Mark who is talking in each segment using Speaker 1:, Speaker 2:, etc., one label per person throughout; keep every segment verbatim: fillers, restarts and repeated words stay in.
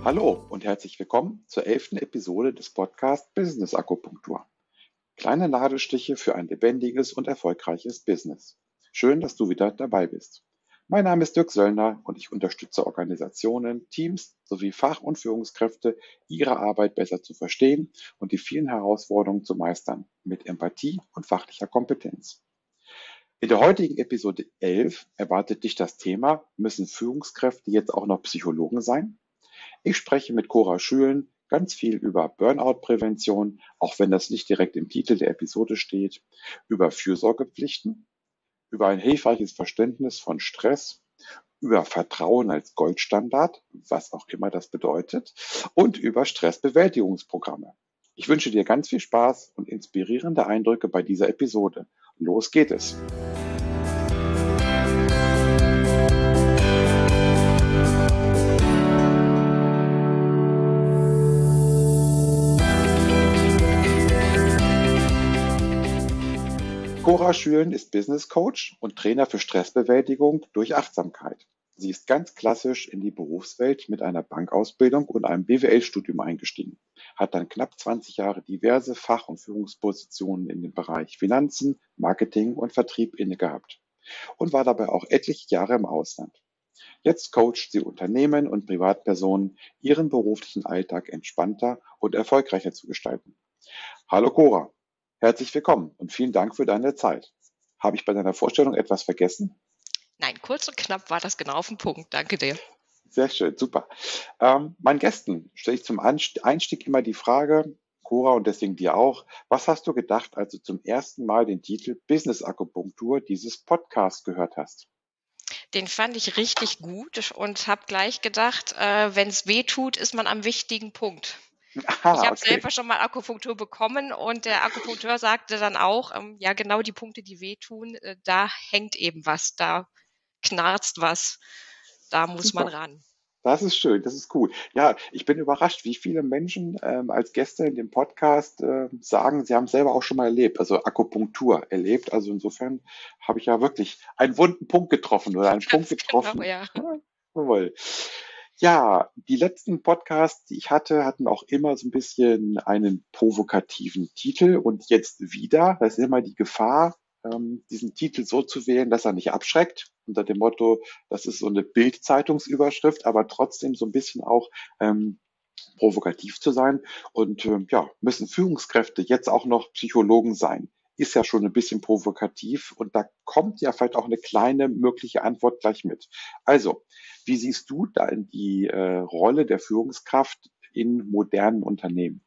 Speaker 1: Hallo und herzlich willkommen zur elften Episode des Podcasts Business Akupunktur. Kleine Nadelstiche für ein lebendiges und erfolgreiches Business. Schön, dass du wieder dabei bist. Mein Name ist Dirk Söllner und ich unterstütze Organisationen, Teams sowie Fach- und Führungskräfte, ihre Arbeit besser zu verstehen und die vielen Herausforderungen zu meistern, mit Empathie und fachlicher Kompetenz. In der heutigen Episode elf erwartet dich das Thema: Müssen Führungskräfte jetzt auch noch Psychologen sein? Ich spreche mit Cora Schülen ganz viel über Burnout-Prävention, auch wenn das nicht direkt im Titel der Episode steht, über Fürsorgepflichten, über ein hilfreiches Verständnis von Stress, über Vertrauen als Goldstandard, was auch immer das bedeutet, und über Stressbewältigungsprogramme. Ich wünsche dir ganz viel Spaß und inspirierende Eindrücke bei dieser Episode. Los geht es! Cora Schülen ist Business Coach und Trainer für Stressbewältigung durch Achtsamkeit. Sie ist ganz klassisch in die Berufswelt mit einer Bankausbildung und einem B W L-Studium eingestiegen, hat dann knapp zwanzig Jahre diverse Fach- und Führungspositionen in dem Bereich Finanzen, Marketing und Vertrieb inne gehabt und war dabei auch etliche Jahre im Ausland. Jetzt coacht sie Unternehmen und Privatpersonen, ihren beruflichen Alltag entspannter und erfolgreicher zu gestalten. Hallo Cora, herzlich willkommen und vielen Dank für deine Zeit. Habe ich bei deiner Vorstellung etwas vergessen?
Speaker 2: Nein, kurz und knapp war das genau auf den Punkt. Danke dir.
Speaker 1: Sehr schön, super. Ähm, meinen Gästen stelle ich zum Einstieg immer die Frage, Cora, und deswegen dir auch: Was hast du gedacht, als du zum ersten Mal den Titel Business Akupunktur dieses Podcasts gehört hast?
Speaker 2: Den fand ich richtig gut und habe gleich gedacht, äh, wenn es weh tut, ist man am wichtigen Punkt. Ich
Speaker 1: Aha,
Speaker 2: habe
Speaker 1: okay.
Speaker 2: selber schon mal Akupunktur bekommen und der Akupunkteur sagte dann auch, ähm, ja, genau die Punkte, die wehtun, äh, da hängt eben was, da knarzt was, da muss man
Speaker 1: Super.
Speaker 2: ran.
Speaker 1: Das ist schön, das ist cool. Ja, ich bin überrascht, wie viele Menschen ähm, als Gäste in dem Podcast äh, sagen, sie haben es selber auch schon mal erlebt, also Akupunktur erlebt. Also insofern habe ich ja wirklich einen wunden Punkt getroffen oder einen Punkt
Speaker 2: Ganz genau,
Speaker 1: getroffen.
Speaker 2: ja.
Speaker 1: Ja, jawohl. Ja, die letzten Podcasts, die ich hatte, hatten auch immer so ein bisschen einen provokativen Titel und jetzt wieder. Da ist immer die Gefahr, ähm, diesen Titel so zu wählen, dass er nicht abschreckt, unter dem Motto, das ist so eine Bild-Zeitungsüberschrift, aber trotzdem so ein bisschen auch ähm, provokativ zu sein. Und ähm, ja, müssen Führungskräfte jetzt auch noch Psychologen sein? Ist ja schon ein bisschen provokativ und da kommt ja vielleicht auch eine kleine mögliche Antwort gleich mit. Also, wie siehst du da in die äh, Rolle der Führungskraft in modernen Unternehmen?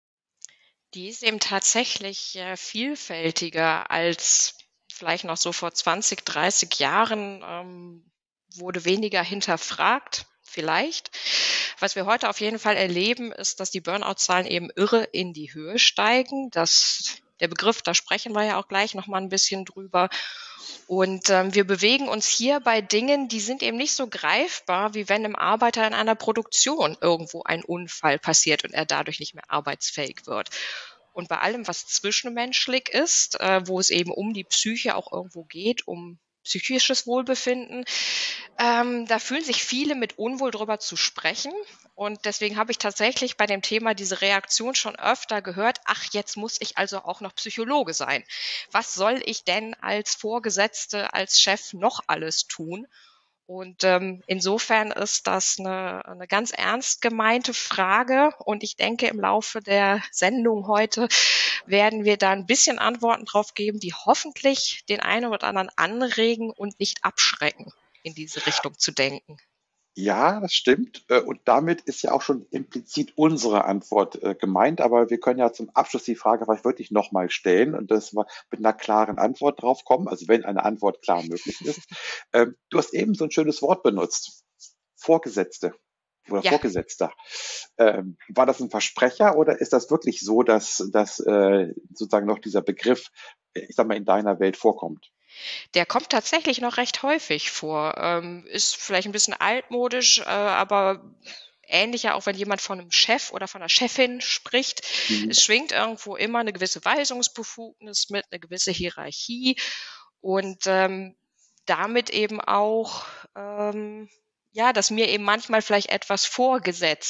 Speaker 2: Die ist eben tatsächlich äh, vielfältiger als vielleicht noch so vor zwanzig, dreißig Jahren, ähm, wurde weniger hinterfragt, vielleicht. Was wir heute auf jeden Fall erleben, ist, dass die Burnout-Zahlen eben irre in die Höhe steigen. Das, der Begriff, da sprechen wir ja auch gleich noch mal ein bisschen drüber. Und ähm, wir bewegen uns hier bei Dingen, die sind eben nicht so greifbar, wie wenn einem Arbeiter in einer Produktion irgendwo ein Unfall passiert und er dadurch nicht mehr arbeitsfähig wird. Und bei allem, was zwischenmenschlich ist, äh, wo es eben um die Psyche auch irgendwo geht, um psychisches Wohlbefinden, ähm, da fühlen sich viele mit unwohl drüber zu sprechen. Und deswegen habe ich tatsächlich bei dem Thema diese Reaktion schon öfter gehört: Ach, jetzt muss ich also auch noch Psychologe sein. Was soll ich denn als Vorgesetzte, als Chef noch alles tun? Und ähm, insofern ist das eine, eine ganz ernst gemeinte Frage. Und ich denke, im Laufe der Sendung heute werden wir da ein bisschen Antworten drauf geben, die hoffentlich den einen oder anderen anregen und nicht abschrecken, in diese Richtung zu denken.
Speaker 1: Ja, das stimmt. Äh, Und damit ist ja auch schon implizit unsere Antwort äh, gemeint. Aber wir können ja zum Abschluss die Frage vielleicht wirklich nochmal stellen und das mal mit einer klaren Antwort drauf kommen. Also wenn eine Antwort klar möglich ist. Ähm, Du hast eben so ein schönes Wort benutzt. Vorgesetzte oder
Speaker 2: Ja,
Speaker 1: Vorgesetzter. Ähm, War das ein Versprecher oder ist das wirklich so, dass, dass äh, sozusagen noch dieser Begriff, äh, ich sag mal, in deiner Welt vorkommt?
Speaker 2: der kommt tatsächlich noch recht häufig vor. Ähm, ist vielleicht ein bisschen altmodisch, äh, aber ähnlicher, auch wenn jemand von einem Chef oder von einer Chefin spricht.
Speaker 1: Mhm.
Speaker 2: Es schwingt irgendwo immer eine gewisse Weisungsbefugnis mit, eine gewisse Hierarchie und ähm, damit eben auch, ähm, ja, dass mir eben manchmal vielleicht etwas vorgesetzt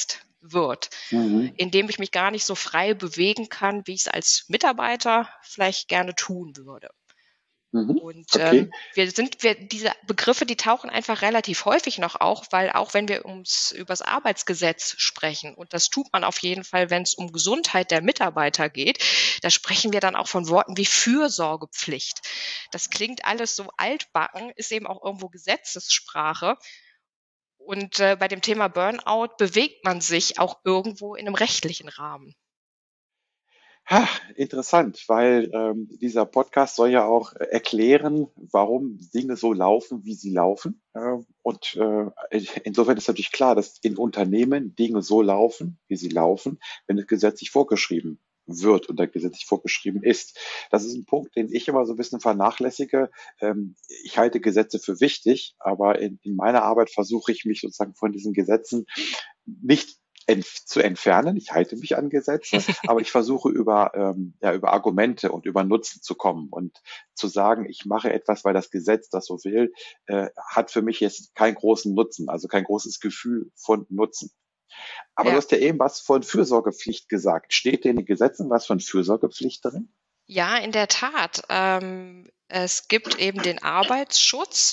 Speaker 2: wird,
Speaker 1: Mhm.
Speaker 2: indem ich mich gar nicht so frei bewegen kann, wie ich es als Mitarbeiter vielleicht gerne tun würde.
Speaker 1: Mhm.
Speaker 2: Und
Speaker 1: Okay.
Speaker 2: ähm, wir sind, wir, diese Begriffe, die tauchen einfach relativ häufig noch auf, weil auch wenn wir ums übers Arbeitsgesetz sprechen, und das tut man auf jeden Fall, wenn es um Gesundheit der Mitarbeiter geht, da sprechen wir dann auch von Worten wie Fürsorgepflicht. Das klingt alles so altbacken, ist eben auch irgendwo Gesetzessprache. Und äh, bei dem Thema Burnout bewegt man sich auch irgendwo in einem rechtlichen Rahmen.
Speaker 1: Ha, interessant, weil ähm, dieser Podcast soll ja auch äh, erklären, warum Dinge so laufen, wie sie laufen. Äh, und äh, insofern ist natürlich klar, dass in Unternehmen Dinge so laufen, wie sie laufen, wenn es gesetzlich vorgeschrieben wird oder gesetzlich vorgeschrieben ist. Das ist ein Punkt, den ich immer so ein bisschen vernachlässige. Ähm, ich halte Gesetze für wichtig, aber in, in meiner Arbeit versuche ich mich sozusagen von diesen Gesetzen nicht entf zu entfernen. Ich halte mich an Gesetze, aber ich versuche über, ähm, ja, über Argumente und über Nutzen zu kommen und zu sagen, ich mache etwas, weil das Gesetz das so will, äh, hat für mich jetzt keinen großen Nutzen, also kein großes Gefühl von Nutzen. Aber du
Speaker 2: Ja.
Speaker 1: hast ja eben was von Fürsorgepflicht gesagt. Steht in den Gesetzen was von Fürsorgepflicht drin?
Speaker 2: Ja, in der Tat. Ähm, es gibt eben den Arbeitsschutz.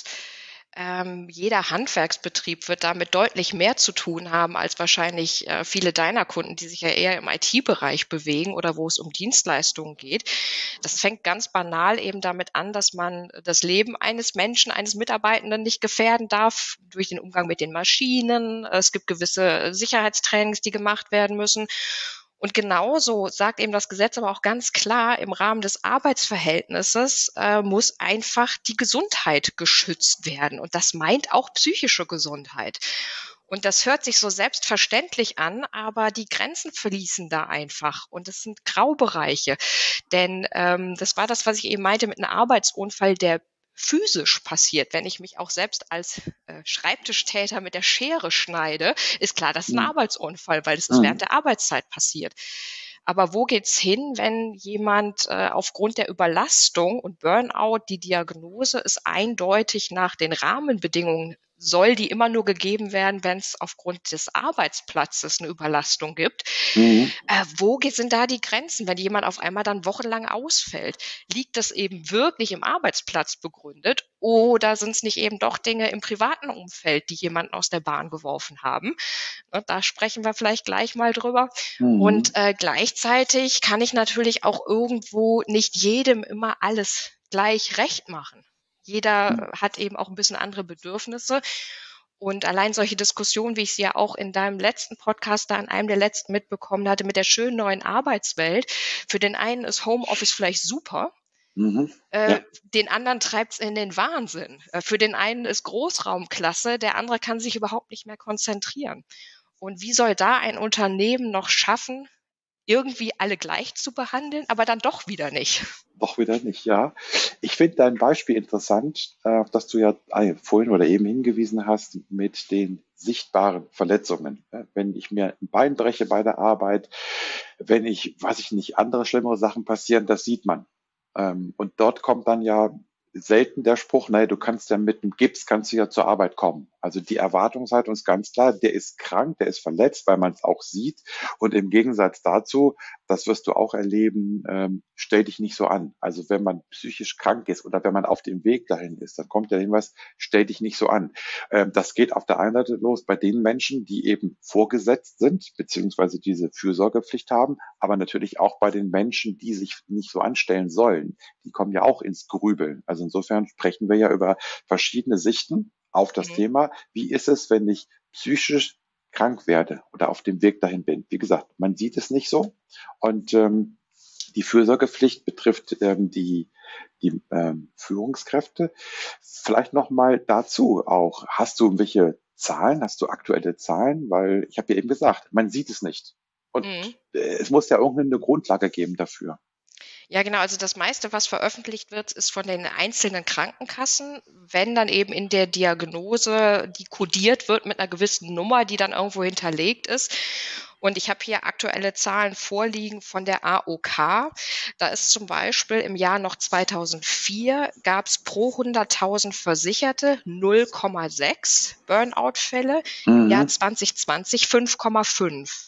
Speaker 2: Ähm, jeder Handwerksbetrieb wird damit deutlich mehr zu tun haben als wahrscheinlich äh, viele deiner Kunden, die sich ja eher im I T-Bereich bewegen oder wo es um Dienstleistungen geht. Das fängt ganz banal eben damit an, dass man das Leben eines Menschen, eines Mitarbeitenden nicht gefährden darf durch den Umgang mit den Maschinen. Es gibt gewisse Sicherheitstrainings, die gemacht werden müssen. Und genauso sagt eben das Gesetz aber auch ganz klar, im Rahmen des Arbeitsverhältnisses äh, muss einfach die Gesundheit geschützt werden. Und das meint auch psychische Gesundheit. Und das hört sich so selbstverständlich an, aber die Grenzen fließen da einfach. Und es sind Graubereiche. Denn ähm, das war das, was ich eben meinte mit einem Arbeitsunfall, der physisch passiert. Wenn ich mich auch selbst als äh, Schreibtischtäter mit der Schere schneide, ist klar, das ist ein
Speaker 1: Mhm.
Speaker 2: Arbeitsunfall, weil das ist während
Speaker 1: Mhm.
Speaker 2: der Arbeitszeit passiert. Aber wo geht's hin, wenn jemand äh, aufgrund der Überlastung und Burnout, die Diagnose ist eindeutig nach den Rahmenbedingungen, soll die immer nur gegeben werden, wenn es aufgrund des Arbeitsplatzes eine Überlastung gibt.
Speaker 1: Mhm.
Speaker 2: Äh, wo ge- sind da die Grenzen, wenn jemand auf einmal dann wochenlang ausfällt? Liegt das eben wirklich im Arbeitsplatz begründet oder sind es nicht eben doch Dinge im privaten Umfeld, die jemanden aus der Bahn geworfen haben? Ne, da sprechen wir vielleicht gleich mal drüber. Und
Speaker 1: Mhm.
Speaker 2: äh, gleichzeitig kann ich natürlich auch irgendwo nicht jedem immer alles gleich recht machen.
Speaker 1: Mhm.
Speaker 2: Jeder hat eben auch ein bisschen andere Bedürfnisse. Und allein solche Diskussionen, wie ich sie ja auch in deinem letzten Podcast da in einem der letzten mitbekommen hatte, mit der schönen neuen Arbeitswelt. Für den einen ist Homeoffice vielleicht super,
Speaker 1: Mhm.
Speaker 2: äh,
Speaker 1: Ja.
Speaker 2: den anderen treibt's in den Wahnsinn. Äh, für den einen ist Großraum klasse, der andere kann sich überhaupt nicht mehr konzentrieren. Und wie soll da ein Unternehmen noch schaffen, irgendwie alle gleich zu behandeln, aber dann doch wieder nicht?
Speaker 1: Doch wieder nicht, ja. Ich finde dein Beispiel interessant, äh, auf das du ja äh, vorhin oder eben hingewiesen hast mit den sichtbaren Verletzungen. Ja, wenn ich mir ein Bein breche bei der Arbeit, wenn ich, weiß ich nicht, andere schlimmere Sachen passieren, das sieht man. Ähm, und dort kommt dann ja selten der Spruch, naja, du kannst ja mit dem Gips, kannst du ja zur Arbeit kommen. Also die Erwartungshaltung ist ganz klar, der ist krank, der ist verletzt, weil man es auch sieht. Und im Gegensatz dazu, das wirst du auch erleben, ähm, stell dich nicht so an. Also wenn man psychisch krank ist oder wenn man auf dem Weg dahin ist, dann kommt der Hinweis, stell dich nicht so an. Ähm, das geht auf der einen Seite los bei den Menschen, die eben vorgesetzt sind, beziehungsweise diese Fürsorgepflicht haben, aber natürlich auch bei den Menschen, die sich nicht so anstellen sollen. Die kommen ja auch ins Grübeln. Also insofern sprechen wir ja über verschiedene Sichten auf das
Speaker 2: Mhm.
Speaker 1: Thema. Wie ist es, wenn ich psychisch krank werde oder auf dem Weg dahin bin? Wie gesagt, man sieht es nicht so. Und ähm, die Fürsorgepflicht betrifft ähm, die, die ähm, Führungskräfte. Vielleicht nochmal dazu auch. Hast du welche Zahlen? Hast du aktuelle Zahlen? Weil ich habe ja eben gesagt, man sieht es nicht. Und
Speaker 2: Mhm.
Speaker 1: äh, es muss ja irgendeine Grundlage geben dafür.
Speaker 2: Ja, genau. Also das meiste, was veröffentlicht wird, ist von den einzelnen Krankenkassen. Wenn dann eben in der Diagnose, die kodiert wird mit einer gewissen Nummer, die dann irgendwo hinterlegt ist. Und ich habe hier aktuelle Zahlen vorliegen von der A O K. Da ist zum Beispiel im Jahr noch zweitausendvier gab es pro hunderttausend Versicherte null Komma sechs Burnout-Fälle, im Jahr
Speaker 1: Mhm.
Speaker 2: zwanzig zwanzig fünf Komma fünf.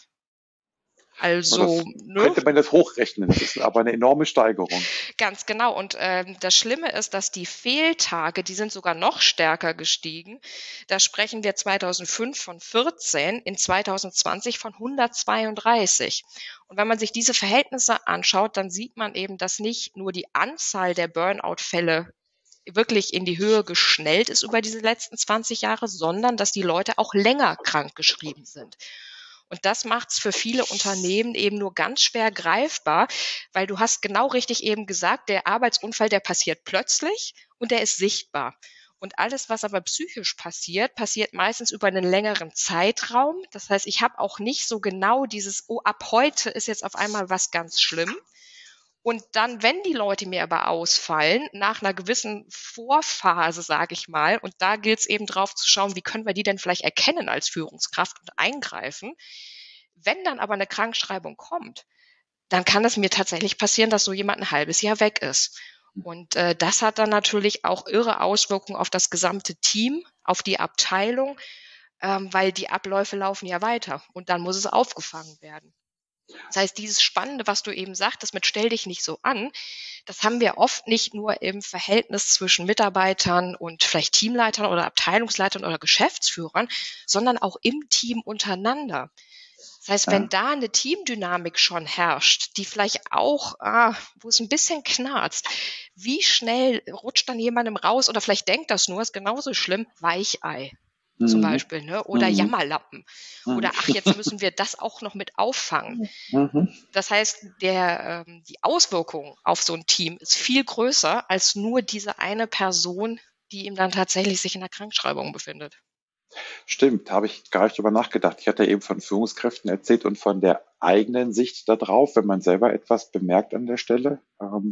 Speaker 1: Ja,
Speaker 2: Also,
Speaker 1: das
Speaker 2: ne?
Speaker 1: könnte man jetzt hochrechnen. Das ist aber eine enorme Steigerung.
Speaker 2: Ganz genau. Und ähm, das Schlimme ist, dass die Fehltage, die sind sogar noch stärker gestiegen. Da sprechen wir zweitausendfünf von vierzehn, in zweitausendzwanzig von hundertzweiunddreißig. Und wenn man sich diese Verhältnisse anschaut, dann sieht man eben, dass nicht nur die Anzahl der Burnout-Fälle wirklich in die Höhe geschnellt ist über diese letzten zwanzig Jahre, sondern dass die Leute auch länger krankgeschrieben sind. Und das macht es für viele Unternehmen eben nur ganz schwer greifbar, weil du hast genau richtig eben gesagt, der Arbeitsunfall, der passiert plötzlich und der ist sichtbar. Und alles, was aber psychisch passiert, passiert meistens über einen längeren Zeitraum. Das heißt, ich habe auch nicht so genau dieses, oh, ab heute ist jetzt auf einmal was ganz schlimm. Und dann, wenn die Leute mir aber ausfallen, nach einer gewissen Vorphase, sage ich mal, und da gilt es eben drauf zu schauen, wie können wir die denn vielleicht erkennen als Führungskraft und eingreifen. Wenn dann aber eine Krankschreibung kommt, dann kann es mir tatsächlich passieren, dass so jemand ein halbes Jahr weg ist. Und äh, das hat dann natürlich auch irre Auswirkungen auf das gesamte Team, auf die Abteilung, ähm, weil die Abläufe laufen ja weiter und dann muss es aufgefangen werden. Das heißt, dieses Spannende, was du eben sagtest, mit stell dich nicht so an, das haben wir oft nicht nur im Verhältnis zwischen Mitarbeitern und vielleicht Teamleitern oder Abteilungsleitern oder Geschäftsführern, sondern auch im Team untereinander. Das heißt, wenn
Speaker 1: Ja.
Speaker 2: da eine Teamdynamik schon herrscht, die vielleicht auch, ah, wo es ein bisschen knarzt, wie schnell rutscht dann jemandem raus oder vielleicht denkt das nur, ist genauso schlimm, Weichei zum
Speaker 1: Mhm.
Speaker 2: Beispiel, ne? Oder
Speaker 1: Mhm.
Speaker 2: Jammerlappen.
Speaker 1: Mhm.
Speaker 2: Oder ach, jetzt müssen wir das auch noch mit auffangen.
Speaker 1: Mhm.
Speaker 2: Das heißt, der, ähm, die Auswirkung auf so ein Team ist viel größer als nur diese eine Person, die ihm dann tatsächlich sich in der Krankschreibung befindet.
Speaker 1: Stimmt, habe ich gar nicht drüber nachgedacht. Ich hatte eben von Führungskräften erzählt und von der eigenen Sicht darauf, wenn man selber etwas bemerkt an der Stelle. Ähm,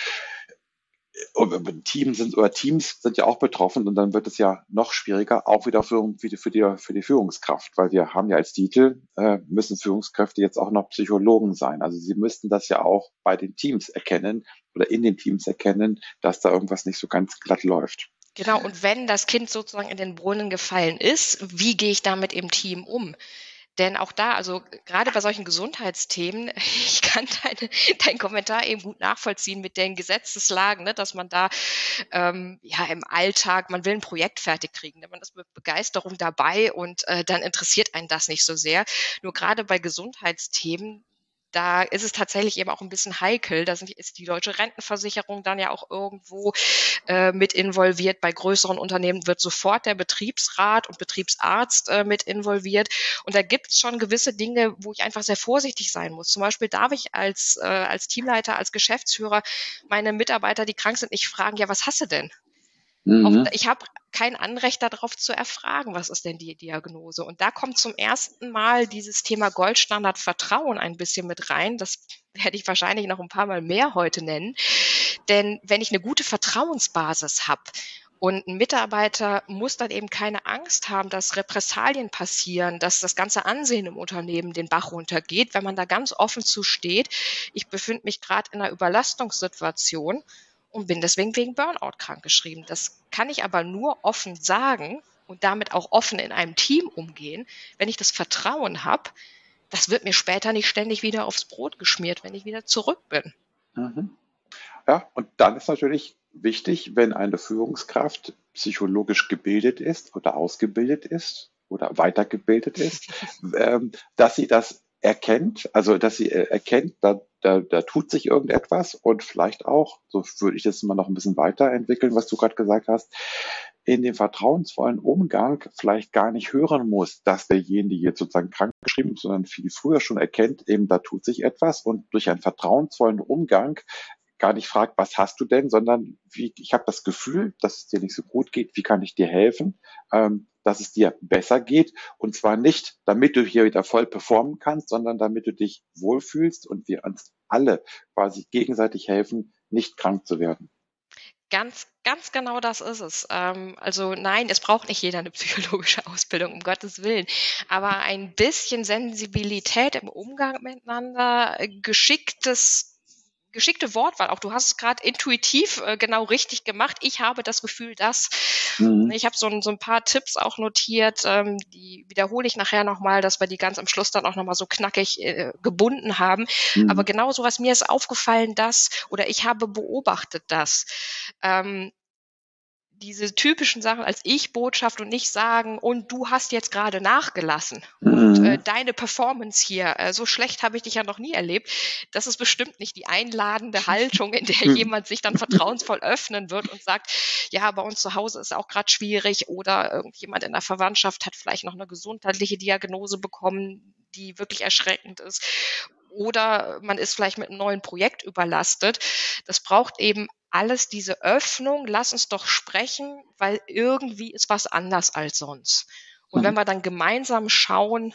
Speaker 1: und Teams sind oder Teams sind ja auch betroffen und dann wird es ja noch schwieriger, auch wieder für, für, die, für, die, für die Führungskraft, weil wir haben ja als Titel, äh, müssen Führungskräfte jetzt auch noch Psychologen sein. Also sie müssten das ja auch bei den Teams erkennen oder in den Teams erkennen, dass da irgendwas nicht so ganz glatt läuft.
Speaker 2: Genau, und wenn das Kind sozusagen in den Brunnen gefallen ist, wie gehe ich damit im Team um? Denn auch da, also gerade bei solchen Gesundheitsthemen, ich kann deine, deinen Kommentar eben gut nachvollziehen mit den Gesetzeslagen, ne, dass man da ähm, ja im Alltag, man will ein Projekt fertig kriegen, ne, man ist mit Begeisterung dabei und äh, dann interessiert einen das nicht so sehr. Nur gerade bei Gesundheitsthemen, da ist es tatsächlich eben auch ein bisschen heikel. Da sind, ist die deutsche Rentenversicherung dann ja auch irgendwo äh, mit involviert. Bei größeren Unternehmen wird sofort der Betriebsrat und Betriebsarzt äh, mit involviert. Und da gibt es schon gewisse Dinge, wo ich einfach sehr vorsichtig sein muss. Zum Beispiel darf ich als, äh, als Teamleiter, als Geschäftsführer meine Mitarbeiter, die krank sind, nicht fragen, ja, was hast du denn? Auch,
Speaker 1: Mhm.
Speaker 2: ich habe kein Anrecht darauf zu erfragen, was ist denn die Diagnose. Und da kommt zum ersten Mal dieses Thema Goldstandard Vertrauen ein bisschen mit rein. Das werde ich wahrscheinlich noch ein paar Mal mehr heute nennen. Denn wenn ich eine gute Vertrauensbasis habe und ein Mitarbeiter muss dann eben keine Angst haben, dass Repressalien passieren, dass das ganze Ansehen im Unternehmen den Bach runtergeht, wenn man da ganz offen zu steht. Ich befinde mich gerade in einer Überlastungssituation und bin deswegen wegen Burnout krankgeschrieben. Das kann ich aber nur offen sagen und damit auch offen in einem Team umgehen, wenn ich das Vertrauen habe, das wird mir später nicht ständig wieder aufs Brot geschmiert, wenn ich wieder zurück bin.
Speaker 1: Mhm. Ja, und dann ist natürlich wichtig, wenn eine Führungskraft psychologisch gebildet ist oder ausgebildet ist oder weitergebildet ist, ähm, dass sie das erkennt, also dass sie äh, erkennt, da, da, da tut sich irgendetwas und vielleicht auch, so würde ich das mal noch ein bisschen weiterentwickeln, was du gerade gesagt hast, in dem vertrauensvollen Umgang vielleicht gar nicht hören muss, dass derjenige jetzt sozusagen krankgeschrieben ist, sondern viel früher schon erkennt, eben da tut sich etwas und durch einen vertrauensvollen Umgang gar nicht fragt, was hast du denn, sondern wie, ich habe das Gefühl, dass es dir nicht so gut geht, wie kann ich dir helfen, ähm, dass es dir besser geht und zwar nicht, damit du hier wieder voll performen kannst, sondern damit du dich wohlfühlst und wir uns alle quasi gegenseitig helfen, nicht krank zu werden.
Speaker 2: Ganz, ganz genau das ist es. Ähm, also nein, es braucht nicht jeder eine psychologische Ausbildung, um Gottes Willen. Aber ein bisschen Sensibilität im Umgang miteinander, äh, geschicktes geschickte Wortwahl auch. Du hast es gerade intuitiv äh, genau richtig gemacht. Ich habe das Gefühl, dass
Speaker 1: Mhm.
Speaker 2: ich habe so ein, so ein paar Tipps auch notiert, ähm, die wiederhole ich nachher nochmal, dass wir die ganz am Schluss dann auch nochmal so knackig äh, gebunden haben. Aber
Speaker 1: Mhm.
Speaker 2: genau so was, mir ist aufgefallen, dass, oder ich habe beobachtet, dass ähm, diese typischen Sachen als Ich-Botschaft und nicht sagen: „Und du hast jetzt gerade nachgelassen und, äh,
Speaker 1: Mhm.
Speaker 2: deine Performance hier, äh, so schlecht habe ich dich ja noch nie erlebt.“ Das ist bestimmt nicht die einladende Haltung, in der
Speaker 1: Mhm.
Speaker 2: jemand sich dann vertrauensvoll öffnen wird und sagt: „Ja, bei uns zu Hause ist auch gerade schwierig“, oder irgendjemand in der Verwandtschaft hat vielleicht noch eine gesundheitliche Diagnose bekommen, die wirklich erschreckend ist. Oder man ist vielleicht mit einem neuen Projekt überlastet. Das braucht eben alles diese Öffnung, lass uns doch sprechen, weil irgendwie ist was anders als sonst. Und wenn
Speaker 1: Mhm.
Speaker 2: wir dann gemeinsam schauen,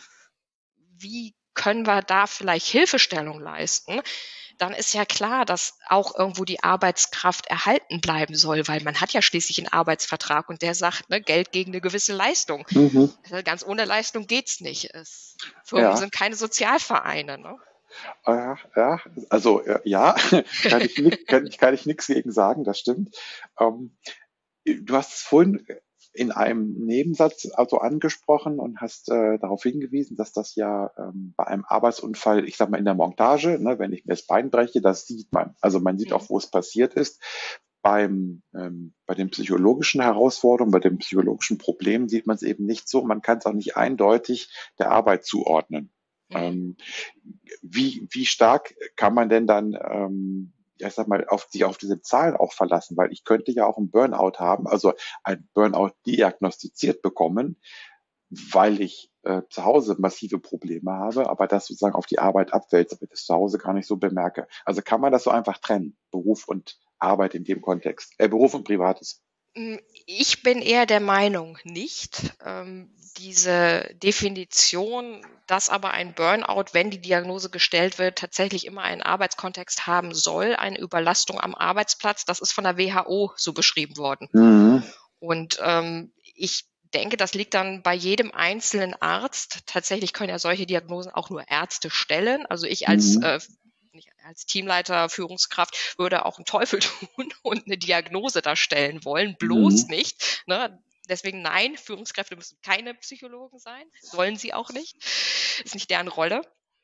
Speaker 2: wie können wir da vielleicht Hilfestellung leisten, dann ist ja klar, dass auch irgendwo die Arbeitskraft erhalten bleiben soll, weil man hat ja schließlich einen Arbeitsvertrag und der sagt, ne, Geld gegen eine gewisse Leistung.
Speaker 1: Mhm.
Speaker 2: Also ganz ohne Leistung geht's nicht. Es, Firmen
Speaker 1: Ja,
Speaker 2: sind keine Sozialvereine, ne?
Speaker 1: ja, ja, also äh, ja, kann ich nick, kann ich, kann ich nichts gegen sagen, das stimmt. Ähm, Du hast es vorhin in einem Nebensatz also angesprochen und hast äh, darauf hingewiesen, dass das ja ähm, bei einem Arbeitsunfall, ich sag mal in der Montage, ne, wenn ich mir das Bein breche, das sieht man. Also man sieht
Speaker 2: Mhm.
Speaker 1: auch, wo es passiert ist. Beim, ähm, bei den psychologischen Herausforderungen, bei den psychologischen Problemen sieht man es eben nicht so. Man kann es auch nicht eindeutig der Arbeit zuordnen.
Speaker 2: Mhm.
Speaker 1: Ähm, wie, wie stark kann man denn dann, ähm, ja, ich sag mal, auf, sich auf diese Zahlen auch verlassen? Weil ich könnte ja auch einen Burnout haben, also ein Burnout diagnostiziert bekommen, weil ich äh, zu Hause massive Probleme habe, aber das sozusagen auf die Arbeit abwälze, aber ich das zu Hause gar nicht so bemerke. Also kann man das so einfach trennen, Beruf und Arbeit in dem Kontext, äh, Beruf und Privates.
Speaker 2: Hm, ich bin eher der Meinung nicht. Ähm, diese Definition, dass aber ein Burnout, wenn die Diagnose gestellt wird, tatsächlich immer einen Arbeitskontext haben soll, eine Überlastung am Arbeitsplatz, das ist von der W H O so beschrieben worden.
Speaker 1: Mhm.
Speaker 2: Und ähm, ich denke, das liegt dann bei jedem einzelnen Arzt. Tatsächlich können ja solche Diagnosen auch nur Ärzte stellen. Also ich als
Speaker 1: Mhm.
Speaker 2: äh, nicht als Teamleiter, Führungskraft würde auch einen Teufel tun und eine Diagnose da stellen wollen, bloß
Speaker 1: Mhm.
Speaker 2: nicht. Ne? Deswegen nein, Führungskräfte müssen keine Psychologen sein, sollen sie auch nicht. Ist nicht deren Rolle.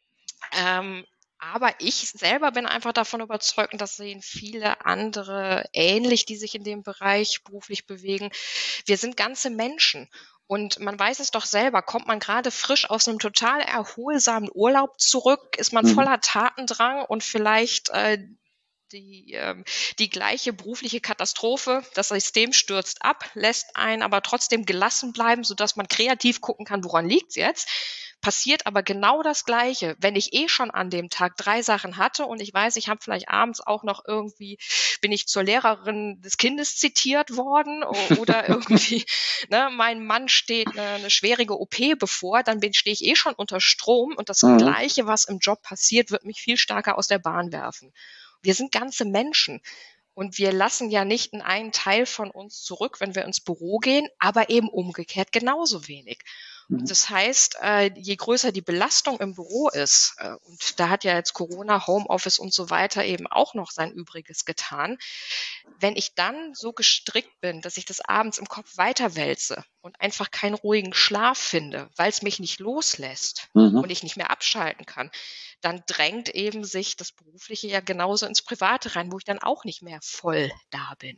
Speaker 2: Ähm, aber ich selber bin einfach davon überzeugt, und das sehen viele andere ähnlich, die sich in dem Bereich beruflich bewegen. Wir sind ganze Menschen. Und man weiß es doch selber, kommt man gerade frisch aus einem total erholsamen Urlaub zurück, ist man
Speaker 1: Mhm.
Speaker 2: voller Tatendrang und vielleicht äh, die, ähm, die gleiche berufliche Katastrophe. Das System stürzt ab, lässt einen aber trotzdem gelassen bleiben, sodass man kreativ gucken kann, woran liegt's jetzt. Passiert aber genau das Gleiche, wenn ich eh schon an dem Tag drei Sachen hatte und ich weiß, ich habe vielleicht abends auch noch irgendwie, bin ich zur Lehrerin des Kindes zitiert worden oder irgendwie, ne, mein Mann steht eine, eine schwierige O P bevor, dann bin, stehe ich eh schon unter Strom und das
Speaker 1: Mhm.
Speaker 2: Gleiche, was im Job passiert, wird mich viel stärker aus der Bahn werfen. Wir sind ganze Menschen. Und wir lassen ja nicht einen Teil von uns zurück, wenn wir ins Büro gehen, aber eben umgekehrt genauso wenig. Und
Speaker 1: Mhm.
Speaker 2: das heißt, äh, je größer die Belastung im Büro ist, äh, und da hat ja jetzt Corona, Homeoffice und so weiter eben auch noch sein Übriges getan, wenn ich dann so gestrickt bin, dass ich das abends im Kopf weiterwälze und einfach keinen ruhigen Schlaf finde, weil es mich nicht loslässt
Speaker 1: Mhm.
Speaker 2: und ich nicht mehr abschalten kann, dann drängt eben sich das Berufliche ja genauso ins Private rein, wo ich dann auch nicht mehr voll da bin.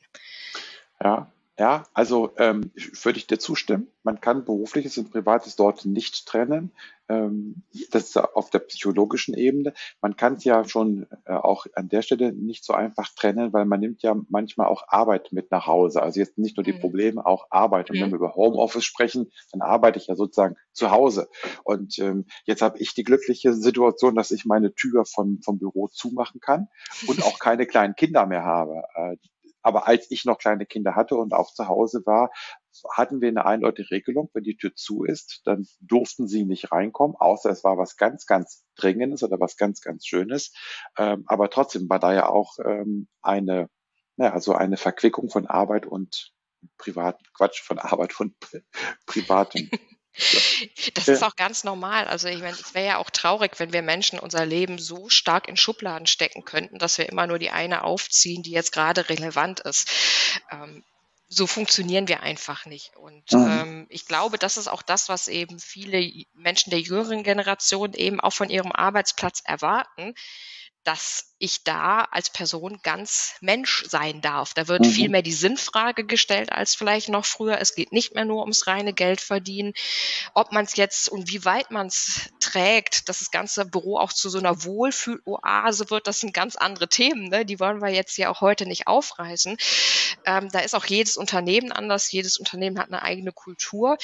Speaker 1: Ja, ja, also ähm, ich- würde ich dir zustimmen. Man kann Berufliches und Privates dort nicht trennen. Ähm, das ist ja auf der psychologischen Ebene. Man kann es ja schon äh, auch an der Stelle nicht so einfach trennen, weil man nimmt ja manchmal auch Arbeit mit nach Hause. Also jetzt nicht nur die
Speaker 2: Mhm.
Speaker 1: Probleme, auch Arbeit. Und wenn
Speaker 2: Mhm.
Speaker 1: wir über Homeoffice sprechen, dann arbeite ich ja sozusagen zu Hause. Und ähm, jetzt habe ich die glückliche Situation, dass ich meine Tür vom, vom Büro zumachen kann und auch keine kleinen Kinder mehr habe. Äh, aber als ich noch kleine Kinder hatte und auch zu Hause war, hatten wir eine eindeutige Regelung. Wenn die Tür zu ist, dann durften sie nicht reinkommen, außer es war was ganz, ganz Dringendes oder was ganz, ganz Schönes. Ähm, aber trotzdem war da ja auch ähm, eine Ja, also eine Verquickung von Arbeit und Privat, Quatsch, von Arbeit und Pri Privatem. Ja.
Speaker 2: Das ist
Speaker 1: Ja.
Speaker 2: auch ganz normal. Also ich meine, es wäre ja auch traurig, wenn wir Menschen unser Leben so stark in Schubladen stecken könnten, dass wir immer nur die eine aufziehen, die jetzt gerade relevant ist. Ähm, so funktionieren wir einfach nicht. Und
Speaker 1: Mhm.
Speaker 2: ähm, ich glaube, das ist auch das, was eben viele Menschen der jüngeren Generation eben auch von ihrem Arbeitsplatz erwarten, dass ich da als Person ganz Mensch sein darf. Da wird viel
Speaker 1: Mhm.
Speaker 2: mehr die Sinnfrage gestellt als vielleicht noch früher. Es geht nicht mehr nur ums reine Geldverdienen. Ob man es jetzt und wie weit man es trägt, dass das ganze Büro auch zu so einer Wohlfühloase wird, das sind ganz andere Themen, ne? Die wollen wir jetzt ja auch heute nicht aufreißen. Ähm, da ist auch jedes Unternehmen anders, jedes Unternehmen hat eine eigene Kultur.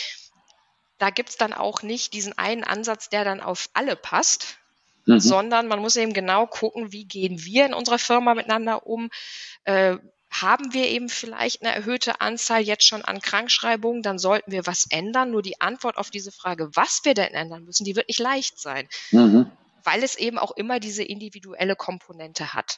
Speaker 2: Da gibt's dann auch nicht diesen einen Ansatz, der dann auf alle passt,
Speaker 1: Mhm.
Speaker 2: sondern man muss eben genau gucken, wie gehen wir in unserer Firma miteinander um. Äh, haben wir eben vielleicht eine erhöhte Anzahl jetzt schon an Krankschreibungen, dann sollten wir was ändern. Nur die Antwort auf diese Frage, was wir denn ändern müssen, die wird nicht leicht sein,
Speaker 1: Mhm.
Speaker 2: weil es eben auch immer diese individuelle Komponente hat.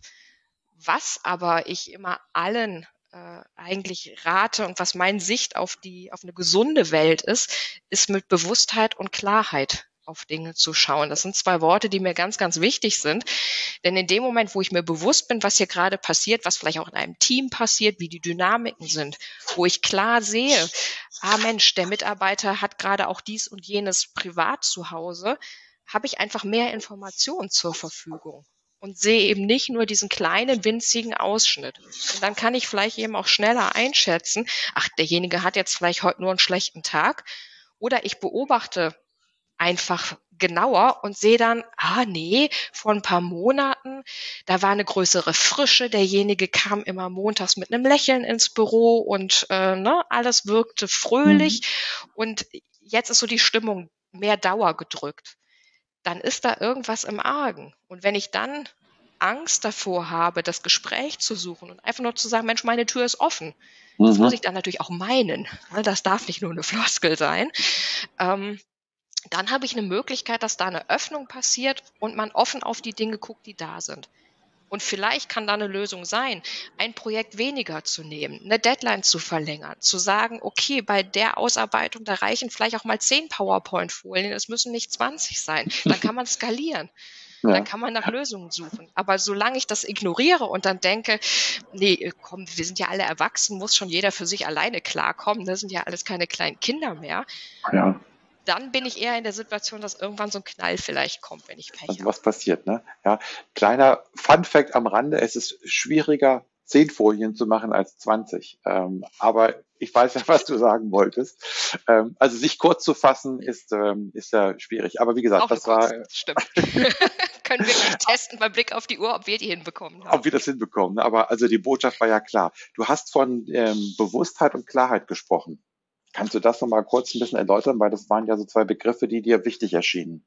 Speaker 2: Was aber ich immer allen äh, eigentlich rate und was meine Sicht auf die auf eine gesunde Welt ist, ist mit Bewusstheit und Klarheit auf Dinge zu schauen. Das sind zwei Worte, die mir ganz, ganz wichtig sind. Denn in dem Moment, wo ich mir bewusst bin, was hier gerade passiert, was vielleicht auch in einem Team passiert, wie die Dynamiken sind, wo ich klar sehe, ah Mensch, der Mitarbeiter hat gerade auch dies und jenes privat zu Hause, habe ich einfach mehr Informationen zur Verfügung und sehe eben nicht nur diesen kleinen, winzigen Ausschnitt. Und dann kann ich vielleicht eben auch schneller einschätzen, ach, derjenige hat jetzt vielleicht heute nur einen schlechten Tag. Oder ich beobachte einfach genauer und sehe dann, ah nee, vor ein paar Monaten, da war eine größere Frische, derjenige kam immer montags mit einem Lächeln ins Büro und äh, ne, alles wirkte fröhlich
Speaker 1: Mhm.
Speaker 2: und jetzt ist so die Stimmung mehr Dauer gedrückt. Dann ist da irgendwas im Argen. Und wenn ich dann Angst davor habe, das Gespräch zu suchen und einfach nur zu sagen, Mensch, meine Tür ist offen. Das muss
Speaker 1: Mhm.
Speaker 2: ich dann natürlich auch meinen. Ne? Das darf nicht nur eine Floskel sein. Ähm, dann habe ich eine Möglichkeit, dass da eine Öffnung passiert und man offen auf die Dinge guckt, die da sind. Und vielleicht kann da eine Lösung sein, ein Projekt weniger zu nehmen, eine Deadline zu verlängern, zu sagen, okay, bei der Ausarbeitung, da reichen vielleicht auch mal zehn PowerPoint-Folien, es müssen nicht zwanzig sein. Dann kann man skalieren. Dann
Speaker 1: Ja.
Speaker 2: kann man nach Lösungen suchen. Aber solange ich das ignoriere und dann denke, nee, komm, wir sind ja alle erwachsen, muss schon jeder für sich alleine klarkommen, das sind ja alles keine kleinen Kinder mehr,
Speaker 1: Ja.
Speaker 2: dann bin ich eher in der Situation, dass irgendwann so ein Knall vielleicht kommt, wenn ich Pech
Speaker 1: Also
Speaker 2: habe.
Speaker 1: was passiert, ne? Ja. Kleiner Fun-Fact am Rande: Es ist schwieriger, zehn Folien zu machen als zwanzig. Ähm, aber ich weiß ja, was du sagen wolltest. Ähm, also sich kurz zu fassen ist, ähm, ist ja schwierig. Aber wie gesagt,
Speaker 2: Auch eine
Speaker 1: das war,
Speaker 2: Kunst, stimmt. Können wir gleich testen bei Blick auf die Uhr, ob wir die hinbekommen
Speaker 1: ob
Speaker 2: haben.
Speaker 1: wir das hinbekommen. Ne? Aber also die Botschaft war ja klar. Du hast von ähm, Bewusstheit und Klarheit gesprochen. Kannst du das nochmal kurz ein bisschen erläutern? Weil das waren ja so zwei Begriffe, die dir wichtig erschienen.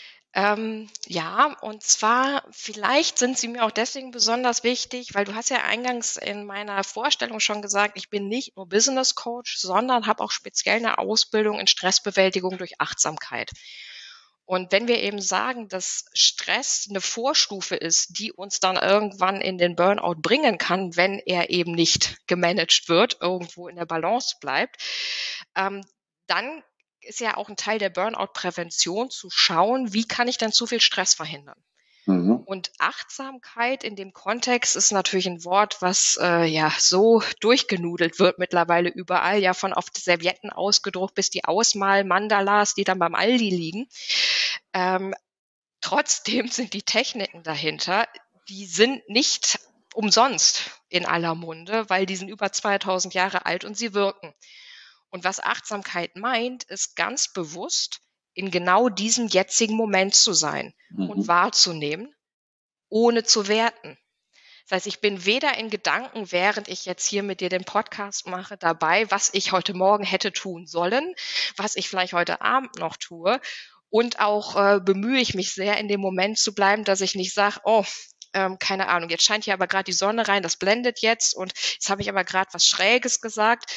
Speaker 2: Ähm, ja, und zwar vielleicht sind sie mir auch deswegen besonders wichtig, weil du hast ja eingangs in meiner Vorstellung schon gesagt, ich bin nicht nur Business Coach, sondern habe auch speziell eine Ausbildung in Stressbewältigung durch Achtsamkeit. Und wenn wir eben sagen, dass Stress eine Vorstufe ist, die uns dann irgendwann in den Burnout bringen kann, wenn er eben nicht gemanagt wird, irgendwo in der Balance bleibt, ähm, dann ist ja auch ein Teil der Burnout-Prävention zu schauen, wie kann ich denn zu viel Stress verhindern?
Speaker 1: Mhm.
Speaker 2: Und Achtsamkeit in dem Kontext ist natürlich ein Wort, was äh, ja so durchgenudelt wird mittlerweile überall, ja von auf Servietten ausgedruckt bis die Ausmal-Mandalas, die dann beim Aldi liegen. Ähm, trotzdem sind die Techniken dahinter, die sind nicht umsonst in aller Munde, weil die sind über zweitausend Jahre alt und sie wirken. Und was Achtsamkeit meint, ist ganz bewusst in genau diesem jetzigen Moment zu sein und
Speaker 1: Mhm.
Speaker 2: wahrzunehmen, ohne zu werten. Das heißt, ich bin weder in Gedanken, während ich jetzt hier mit dir den Podcast mache, dabei, was ich heute Morgen hätte tun sollen, was ich vielleicht heute Abend noch tue. Und auch äh, bemühe ich mich sehr, in dem Moment zu bleiben, dass ich nicht sage, oh, ähm, keine Ahnung, jetzt scheint hier aber gerade die Sonne rein, das blendet jetzt und jetzt habe ich aber gerade was Schräges gesagt.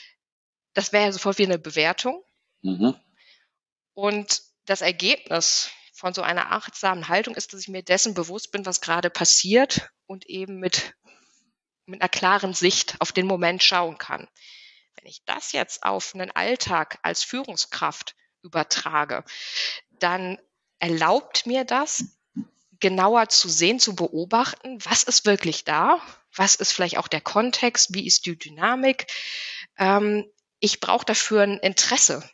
Speaker 2: Das wäre ja sofort wie eine Bewertung.
Speaker 1: Mhm.
Speaker 2: Und das Ergebnis von so einer achtsamen Haltung ist, dass ich mir dessen bewusst bin, was gerade passiert und eben mit mit einer klaren Sicht auf den Moment schauen kann. Wenn ich das jetzt auf einen Alltag als Führungskraft übertrage, dann erlaubt mir das, genauer zu sehen, zu beobachten, was ist wirklich da, was ist vielleicht auch der Kontext, wie ist die Dynamik. Ähm, ich brauche dafür ein Interesse,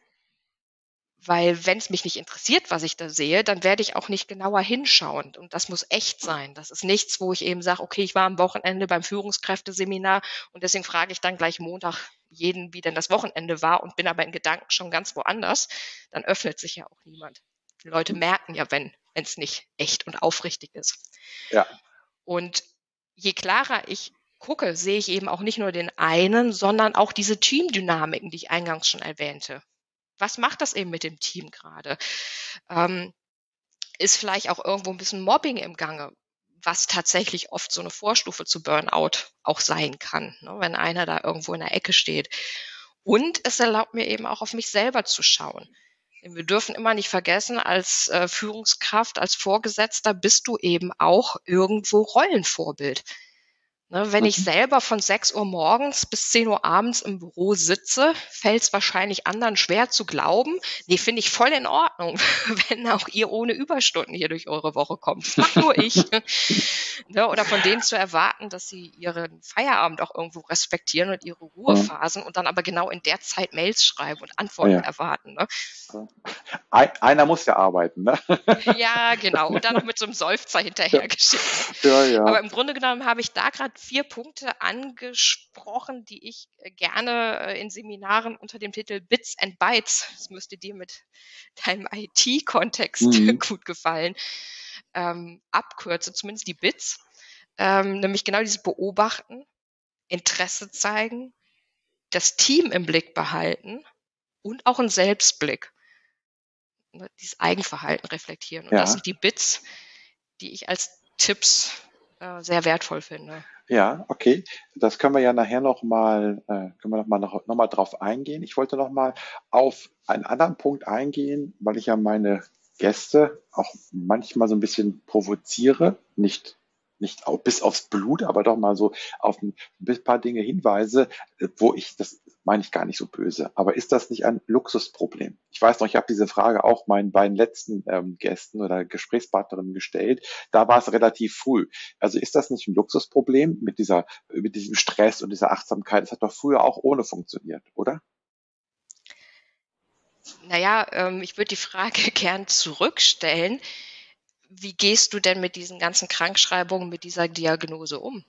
Speaker 2: weil wenn es mich nicht interessiert, was ich da sehe, dann werde ich auch nicht genauer hinschauen. Und das muss echt sein. Das ist nichts, wo ich eben sage, okay, ich war am Wochenende beim Führungskräfteseminar und deswegen frage ich dann gleich Montag jeden, wie denn das Wochenende war und bin aber in Gedanken schon ganz woanders. Dann öffnet sich ja auch niemand. Die Leute merken ja, wenn es nicht echt und aufrichtig ist.
Speaker 1: Ja.
Speaker 2: Und je klarer ich gucke, sehe ich eben auch nicht nur den einen, sondern auch diese Teamdynamiken, die ich eingangs schon erwähnte. Was macht das eben mit dem Team gerade? Ähm, ist vielleicht auch irgendwo ein bisschen Mobbing im Gange, was tatsächlich oft so eine Vorstufe zu Burnout auch sein kann, ne, wenn einer da irgendwo in der Ecke steht. Und es erlaubt mir eben auch auf mich selber zu schauen. Denn wir dürfen immer nicht vergessen, als äh, Führungskraft, als Vorgesetzter bist du eben auch irgendwo Rollenvorbild. Ne, wenn ich
Speaker 1: Mhm.
Speaker 2: selber von sechs Uhr morgens bis zehn Uhr abends im Büro sitze, fällt es wahrscheinlich anderen schwer zu glauben. Nee, finde ich voll in Ordnung, wenn auch ihr ohne Überstunden hier durch eure Woche kommt. Das mache nur ich. Ne, oder von denen zu erwarten, dass sie ihren Feierabend auch irgendwo respektieren und ihre
Speaker 1: Mhm.
Speaker 2: Ruhephasen und dann aber genau in der Zeit Mails schreiben und
Speaker 1: Ah
Speaker 2: Antworten
Speaker 1: ja.
Speaker 2: erwarten. Ne?
Speaker 1: Ein, einer muss ja arbeiten, ne?
Speaker 2: Ja, genau. Und dann noch mit so einem Seufzer hinterhergeschickt. Ne?
Speaker 1: Ja, ja.
Speaker 2: Aber im Grunde genommen habe ich da gerade vier Punkte angesprochen, die ich äh, gerne äh, in Seminaren unter dem Titel Bits and Bytes, das müsste dir mit deinem I T-Kontext
Speaker 1: Mhm.
Speaker 2: gut gefallen, ähm, abkürze, zumindest die Bits. Ähm, nämlich genau dieses Beobachten, Interesse zeigen, das Team im Blick behalten und auch einen Selbstblick, ne, dieses Eigenverhalten reflektieren. Und das
Speaker 1: Ja,
Speaker 2: sind die Bits, die ich als Tipps äh, sehr wertvoll finde.
Speaker 1: ja, okay. Das können wir ja nachher noch mal, äh, können wir noch mal, noch, noch mal drauf eingehen. Ich wollte noch mal auf einen anderen Punkt eingehen, weil ich ja meine Gäste auch manchmal so ein bisschen provoziere, nicht nicht au bis aufs Blut, aber doch mal so auf ein bis paar Dinge hinweise, äh, wo ich das meine ich gar nicht so böse. Aber ist das nicht ein Luxusproblem? Ich weiß noch, ich habe diese Frage auch meinen beiden letzten ähm, Gästen oder Gesprächspartnerinnen gestellt. Da war es relativ früh. Also ist das nicht ein Luxusproblem mit dieser, mit diesem Stress und dieser Achtsamkeit? Das hat doch früher auch ohne funktioniert, oder?
Speaker 2: Naja, ähm, ich würde die Frage gern zurückstellen. Wie gehst du denn mit diesen ganzen Krankschreibungen, mit dieser Diagnose um?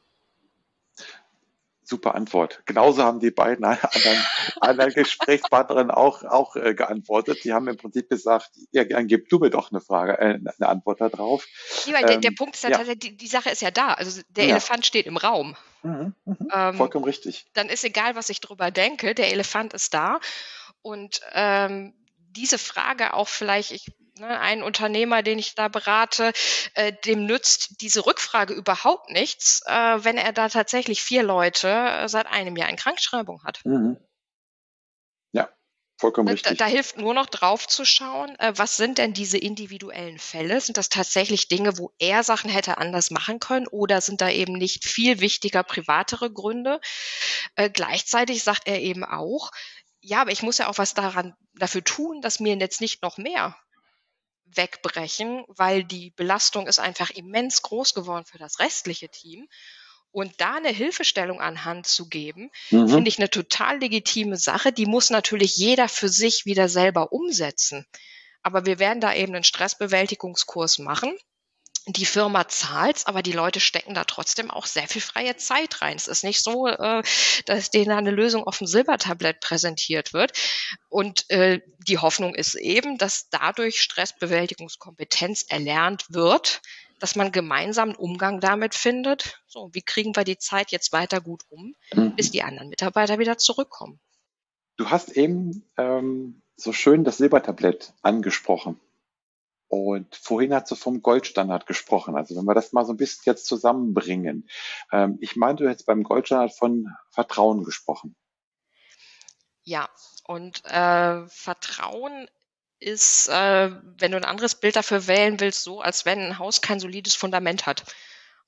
Speaker 1: Super Antwort. Genauso haben die beiden anderen, anderen Gesprächspartnerinnen auch, auch äh, geantwortet. Die haben im Prinzip gesagt, ja, dann gib du mir doch eine Frage, äh, eine Antwort darauf.
Speaker 2: Nee, weil der, der
Speaker 1: Ähm,
Speaker 2: Punkt ist ja
Speaker 1: ja,
Speaker 2: tatsächlich, die, die Sache ist ja da. Also der
Speaker 1: ja,
Speaker 2: Elefant steht im Raum.
Speaker 1: mhm, mhm,
Speaker 2: Ähm,
Speaker 1: vollkommen richtig.
Speaker 2: dann ist egal, was ich drüber denke, der Elefant ist da. Und ähm, diese Frage auch vielleicht, ich, ne, ein Unternehmer, den ich da berate, äh, dem nützt diese Rückfrage überhaupt nichts, äh, wenn er da tatsächlich vier Leute äh, seit einem Jahr in Krankschreibung hat.
Speaker 1: Mhm. Ja, vollkommen
Speaker 2: Ne, da, da
Speaker 1: richtig.
Speaker 2: hilft nur noch drauf zu schauen, äh, was sind denn diese individuellen Fälle? Sind das tatsächlich Dinge, wo er Sachen hätte anders machen können oder sind da eben nicht viel wichtiger privatere Gründe? Äh, gleichzeitig sagt er eben auch, ja, aber ich muss ja auch was daran dafür tun, dass mir jetzt nicht noch mehr wegbrechen, weil die Belastung ist einfach immens groß geworden für das restliche Team. Und da eine Hilfestellung an Hand zu geben,
Speaker 1: Mhm.
Speaker 2: finde ich eine total legitime Sache. Die muss natürlich jeder für sich wieder selber umsetzen. Aber wir werden da eben einen Stressbewältigungskurs machen. Die Firma zahlt's, aber die Leute stecken da trotzdem auch sehr viel freie Zeit rein. Es ist nicht so, äh, dass denen eine Lösung auf dem Silbertablett präsentiert wird. Und äh, die Hoffnung ist eben, dass dadurch Stressbewältigungskompetenz erlernt wird, dass man gemeinsam einen Umgang damit findet. So, wie kriegen wir die Zeit jetzt weiter gut um, bis
Speaker 1: Mhm.
Speaker 2: die anderen Mitarbeiter wieder zurückkommen?
Speaker 1: Du hast eben ähm, so schön das Silbertablett angesprochen. Und vorhin hast du vom Goldstandard gesprochen. Also wenn wir das mal so ein bisschen jetzt zusammenbringen. Ähm, ich meine, du hättest beim Goldstandard von Vertrauen gesprochen.
Speaker 2: Ja, und äh, Vertrauen ist, äh, wenn du ein anderes Bild dafür wählen willst, so, als wenn ein Haus kein solides Fundament hat.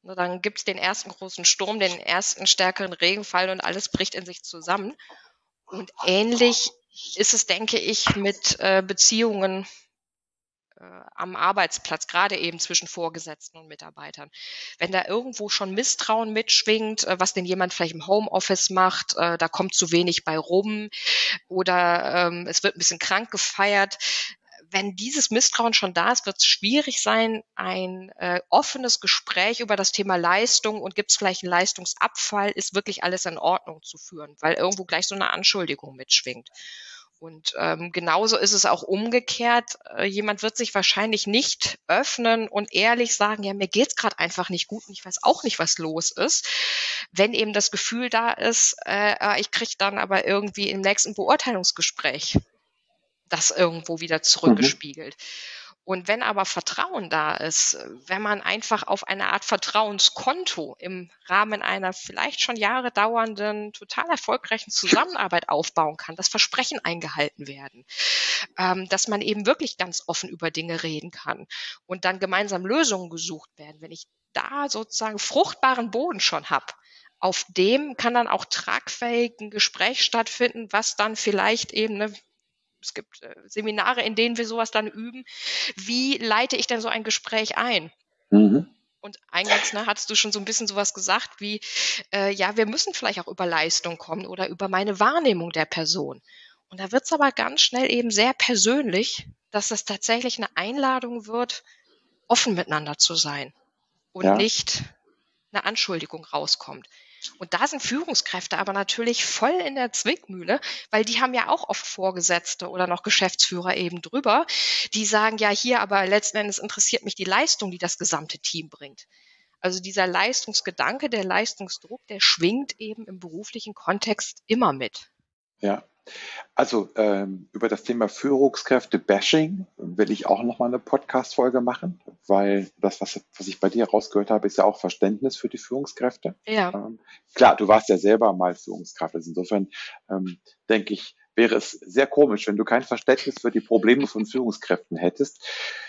Speaker 2: Ne, dann gibt's den ersten großen Sturm, den ersten stärkeren Regenfall und alles bricht in sich zusammen. Und ähnlich ist es, denke ich, mit äh, Beziehungen äh, am Arbeitsplatz, gerade eben zwischen Vorgesetzten und Mitarbeitern. Wenn da irgendwo schon Misstrauen mitschwingt, äh, was denn jemand vielleicht im Homeoffice macht, äh, da kommt zu wenig bei rum oder ähm, es wird ein bisschen krank gefeiert. Wenn dieses Misstrauen schon da ist, wird es schwierig sein, ein äh, offenes Gespräch über das Thema Leistung und gibt es vielleicht einen Leistungsabfall, ist wirklich alles in Ordnung zu führen, weil irgendwo gleich so eine Anschuldigung mitschwingt. Und ähm, genauso ist es auch umgekehrt. Äh, jemand wird sich wahrscheinlich nicht öffnen und ehrlich sagen, ja, mir geht's gerade einfach nicht gut und ich weiß auch nicht, was los ist. Wenn eben das Gefühl da ist, äh, ich kriege dann aber irgendwie im nächsten Beurteilungsgespräch das irgendwo wieder
Speaker 1: Mhm.
Speaker 2: zurückgespiegelt. Und wenn aber Vertrauen da ist, wenn man einfach auf eine Art Vertrauenskonto im Rahmen einer vielleicht schon Jahre dauernden, total erfolgreichen Zusammenarbeit aufbauen kann, dass Versprechen eingehalten werden, ähm, dass man eben wirklich ganz offen über Dinge reden kann und dann gemeinsam Lösungen gesucht werden. Wenn ich da sozusagen fruchtbaren Boden schon habe, auf dem kann dann auch tragfähig ein Gespräch stattfinden, was dann vielleicht eben eine es gibt äh, Seminare, in denen wir sowas dann üben. Wie leite ich denn so ein Gespräch ein?
Speaker 1: Mhm.
Speaker 2: Und eingangs ne, hattest du schon so ein bisschen sowas gesagt wie, äh, ja, wir müssen vielleicht auch über Leistung kommen oder über meine Wahrnehmung der Person. Und da wird es aber ganz schnell eben sehr persönlich, dass das tatsächlich eine Einladung wird, offen miteinander zu sein und
Speaker 1: Ja.
Speaker 2: nicht eine Anschuldigung rauskommt. Und da sind Führungskräfte aber natürlich voll in der Zwickmühle, weil die haben ja auch oft Vorgesetzte oder noch Geschäftsführer eben drüber, die sagen, ja hier, aber letzten Endes interessiert mich die Leistung, die das gesamte Team bringt. Also dieser Leistungsgedanke, der Leistungsdruck, der schwingt eben im beruflichen Kontext immer mit.
Speaker 1: Ja. Also ähm, über das Thema Führungskräfte-Bashing will ich auch nochmal eine Podcast-Folge machen, weil das, was, was ich bei dir rausgehört habe, ist ja auch Verständnis für die Führungskräfte.
Speaker 2: Ja.
Speaker 1: Ähm, klar, du warst ja selber mal Führungskraft. Also insofern ähm, denke ich, wäre es sehr komisch, wenn du kein Verständnis für die Probleme von Führungskräften hättest.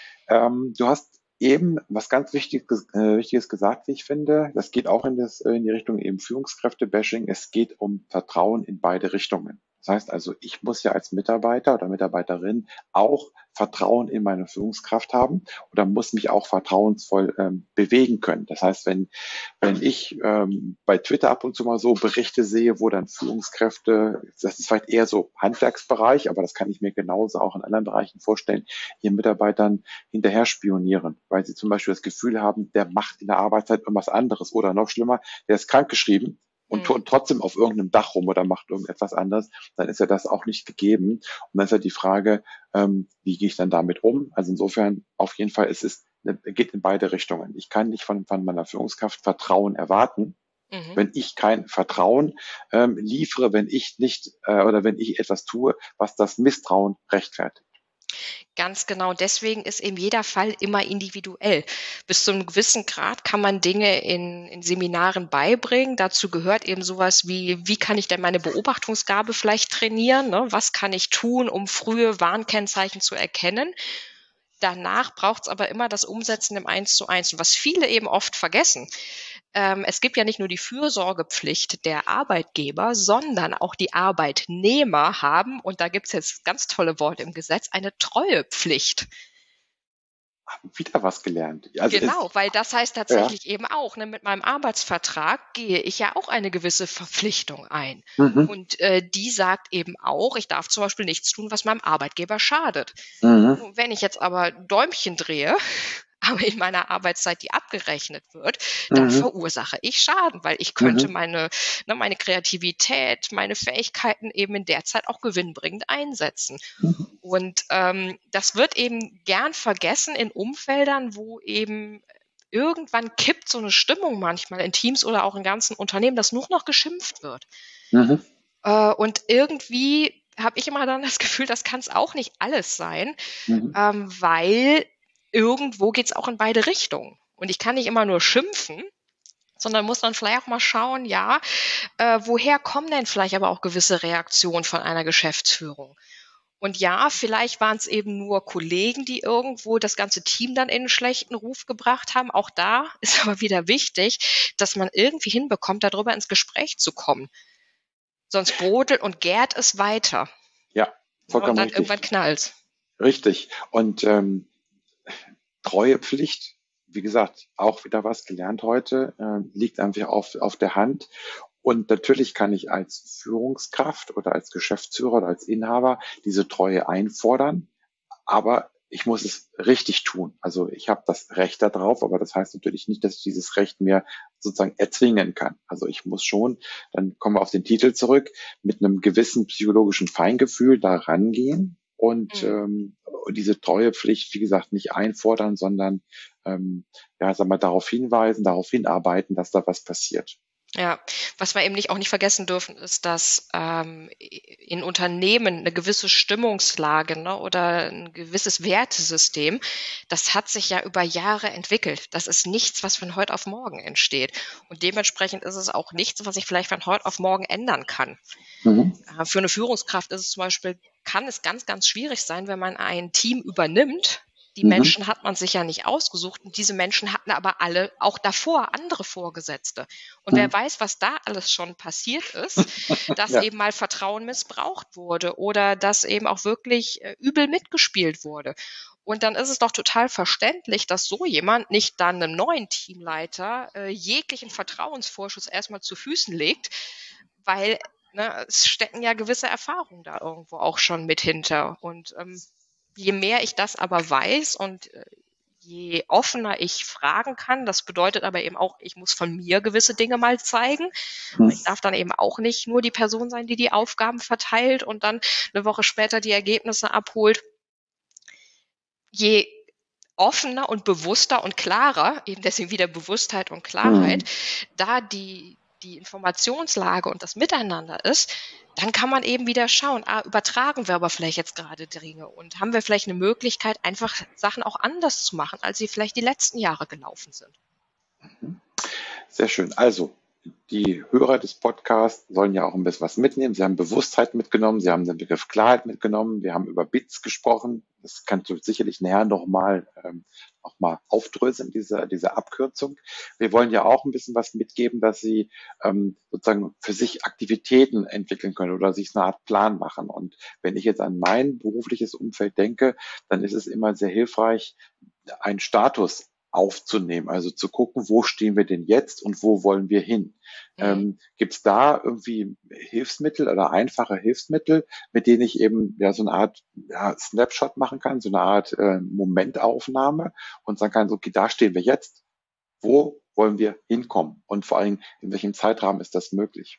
Speaker 1: Ähm, du hast eben was ganz Wichtiges, äh, Wichtiges gesagt, wie ich finde. Das geht auch in, das, in die Richtung eben Führungskräfte-Bashing. Es geht um Vertrauen in beide Richtungen. Das heißt also, ich muss ja als Mitarbeiter oder Mitarbeiterin auch Vertrauen in meine Führungskraft haben oder muss mich auch vertrauensvoll ähm, bewegen können. Das heißt, wenn, wenn ich ähm, bei Twitter ab und zu mal so Berichte sehe, wo dann Führungskräfte, das ist vielleicht eher so Handwerksbereich, aber das kann ich mir genauso auch in anderen Bereichen vorstellen, ihren Mitarbeitern hinterher spionieren, weil sie zum Beispiel das Gefühl haben, der macht in der Arbeitszeit irgendwas anderes oder noch schlimmer, der ist krankgeschrieben und
Speaker 2: Mhm.
Speaker 1: turnt trotzdem auf irgendeinem Dach rum oder macht irgendetwas anderes, dann ist ja das auch nicht gegeben. Und dann ist ja die Frage, ähm, wie gehe ich dann damit um? Also insofern auf jeden Fall, es ist, geht in beide Richtungen. Ich kann nicht von, von meiner Führungskraft Vertrauen erwarten,
Speaker 2: Mhm.
Speaker 1: wenn ich kein Vertrauen ähm, liefere, wenn ich nicht äh, oder wenn ich etwas tue, was das Misstrauen rechtfertigt.
Speaker 2: Ganz genau. Deswegen ist eben jeder Fall immer individuell. Bis zu einem gewissen Grad kann man Dinge in, in Seminaren beibringen. Dazu gehört eben sowas wie, wie kann ich denn meine Beobachtungsgabe vielleicht trainieren? Ne? Was kann ich tun, um frühe Warnkennzeichen zu erkennen? Danach braucht es aber immer das Umsetzen im Eins zu eins. Und was viele eben oft vergessen, ähm, es gibt ja nicht nur die Fürsorgepflicht der Arbeitgeber, sondern auch die Arbeitnehmer haben, und da gibt es jetzt ganz tolle Worte im Gesetz, eine Treuepflicht.
Speaker 1: Wieder was gelernt. Also
Speaker 2: Genau,
Speaker 1: ist,
Speaker 2: weil das heißt
Speaker 1: ja.
Speaker 2: tatsächlich eben auch, ne, mit meinem Arbeitsvertrag gehe ich ja auch eine gewisse Verpflichtung ein.
Speaker 1: Mhm.
Speaker 2: Und äh, die sagt eben auch, ich darf zum Beispiel nichts tun, was meinem Arbeitgeber schadet.
Speaker 1: Mhm.
Speaker 2: Nun, wenn ich jetzt aber Däumchen drehe, aber in meiner Arbeitszeit, die abgerechnet wird, dann
Speaker 1: Mhm.
Speaker 2: verursache ich Schaden, weil ich könnte
Speaker 1: Mhm.
Speaker 2: meine, ne, meine Kreativität, meine Fähigkeiten eben in der Zeit auch gewinnbringend einsetzen.
Speaker 1: Mhm.
Speaker 2: Und ähm, das wird eben gern vergessen in Umfeldern, wo eben irgendwann kippt so eine Stimmung manchmal in Teams oder auch in ganzen Unternehmen, dass nur noch geschimpft wird.
Speaker 1: Mhm.
Speaker 2: Äh, und irgendwie habe ich immer dann das Gefühl, das kann es auch nicht alles sein,
Speaker 1: Mhm.
Speaker 2: ähm, weil irgendwo geht es auch in beide Richtungen. Und ich kann nicht immer nur schimpfen, sondern muss dann vielleicht auch mal schauen, ja, äh, woher kommen denn vielleicht aber auch gewisse Reaktionen von einer Geschäftsführung? Und ja, vielleicht waren es eben nur Kollegen, die irgendwo das ganze Team dann in einen schlechten Ruf gebracht haben. Auch da ist aber wieder wichtig, dass man irgendwie hinbekommt, darüber ins Gespräch zu kommen. Sonst brodelt und gärt es weiter.
Speaker 1: Ja,
Speaker 2: Ja,
Speaker 1: vollkommen
Speaker 2: und dann
Speaker 1: richtig.
Speaker 2: irgendwann knallt's.
Speaker 1: Richtig. Und ähm, Treuepflicht, wie gesagt, auch wieder was gelernt heute, äh, liegt einfach auf, auf der Hand. Und natürlich kann ich als Führungskraft oder als Geschäftsführer oder als Inhaber diese Treue einfordern, aber ich muss es richtig tun. Also ich habe das Recht darauf, aber das heißt natürlich nicht, dass ich dieses Recht mir sozusagen erzwingen kann. Also ich muss schon, dann kommen wir auf den Titel zurück, mit einem gewissen psychologischen Feingefühl da rangehen und
Speaker 2: Mhm.
Speaker 1: ähm, diese Treuepflicht, wie gesagt, nicht einfordern, sondern ähm, ja, sag mal, darauf hinweisen, darauf hinarbeiten, dass da was passiert.
Speaker 2: Ja, was wir eben nicht auch nicht vergessen dürfen, ist, dass ähm, in Unternehmen eine gewisse Stimmungslage, ne, oder ein gewisses Wertesystem, das hat sich ja über Jahre entwickelt. Das ist nichts, was von heute auf morgen entsteht. Und dementsprechend ist es auch nichts, was ich vielleicht von heute auf morgen ändern kann.
Speaker 1: Mhm.
Speaker 2: Äh, für eine Führungskraft ist es zum Beispiel, kann es ganz, ganz schwierig sein, wenn man ein Team übernimmt. Die
Speaker 1: Mhm.
Speaker 2: Menschen hat man sich ja nicht ausgesucht und diese Menschen hatten aber alle auch davor andere Vorgesetzte. Und wer
Speaker 1: Mhm.
Speaker 2: weiß, was da alles schon passiert ist, dass
Speaker 1: Ja.
Speaker 2: eben mal Vertrauen missbraucht wurde oder dass eben auch wirklich äh, übel mitgespielt wurde. Und dann ist es doch total verständlich, dass so jemand nicht dann einem neuen Teamleiter äh, jeglichen Vertrauensvorschuss erstmal zu Füßen legt, weil ne, es stecken ja gewisse Erfahrungen da irgendwo auch schon mit hinter. Und ähm, je mehr ich das aber weiß und äh, je offener ich fragen kann, das bedeutet aber eben auch, ich muss von mir gewisse Dinge mal zeigen.
Speaker 1: Mhm.
Speaker 2: Ich darf dann eben auch nicht nur die Person sein, die die Aufgaben verteilt und dann eine Woche später die Ergebnisse abholt. Je offener und bewusster und klarer, eben deswegen wieder Bewusstheit und Klarheit,
Speaker 1: Mhm.
Speaker 2: da die, die Informationslage und das Miteinander ist, dann kann man eben wieder schauen, ah, übertragen wir aber vielleicht jetzt gerade Dinge und haben wir vielleicht eine Möglichkeit, einfach Sachen auch anders zu machen, als sie vielleicht die letzten Jahre gelaufen sind.
Speaker 1: Sehr schön. Also, die Hörer des Podcasts sollen ja auch ein bisschen was mitnehmen. Sie haben Bewusstheit mitgenommen, Sie haben den Begriff Klarheit mitgenommen, wir haben über Bits gesprochen. Das kannst du sicherlich näher nochmal ähm, noch mal aufdröseln, diese, diese Abkürzung. Wir wollen ja auch ein bisschen was mitgeben, dass Sie ähm, sozusagen für sich Aktivitäten entwickeln können oder sich eine Art Plan machen. Und wenn ich jetzt an mein berufliches Umfeld denke, dann ist es immer sehr hilfreich, einen Status aufzunehmen, also zu gucken, wo stehen wir denn jetzt und wo wollen wir hin.
Speaker 2: Mhm.
Speaker 1: Ähm, Gibt es da irgendwie Hilfsmittel oder einfache Hilfsmittel, mit denen ich eben ja so eine Art ja, Snapshot machen kann, so eine Art äh, Momentaufnahme und sagen kann, so, okay, da stehen wir jetzt, wo wollen wir hinkommen und vor allem, in welchem Zeitrahmen ist das möglich?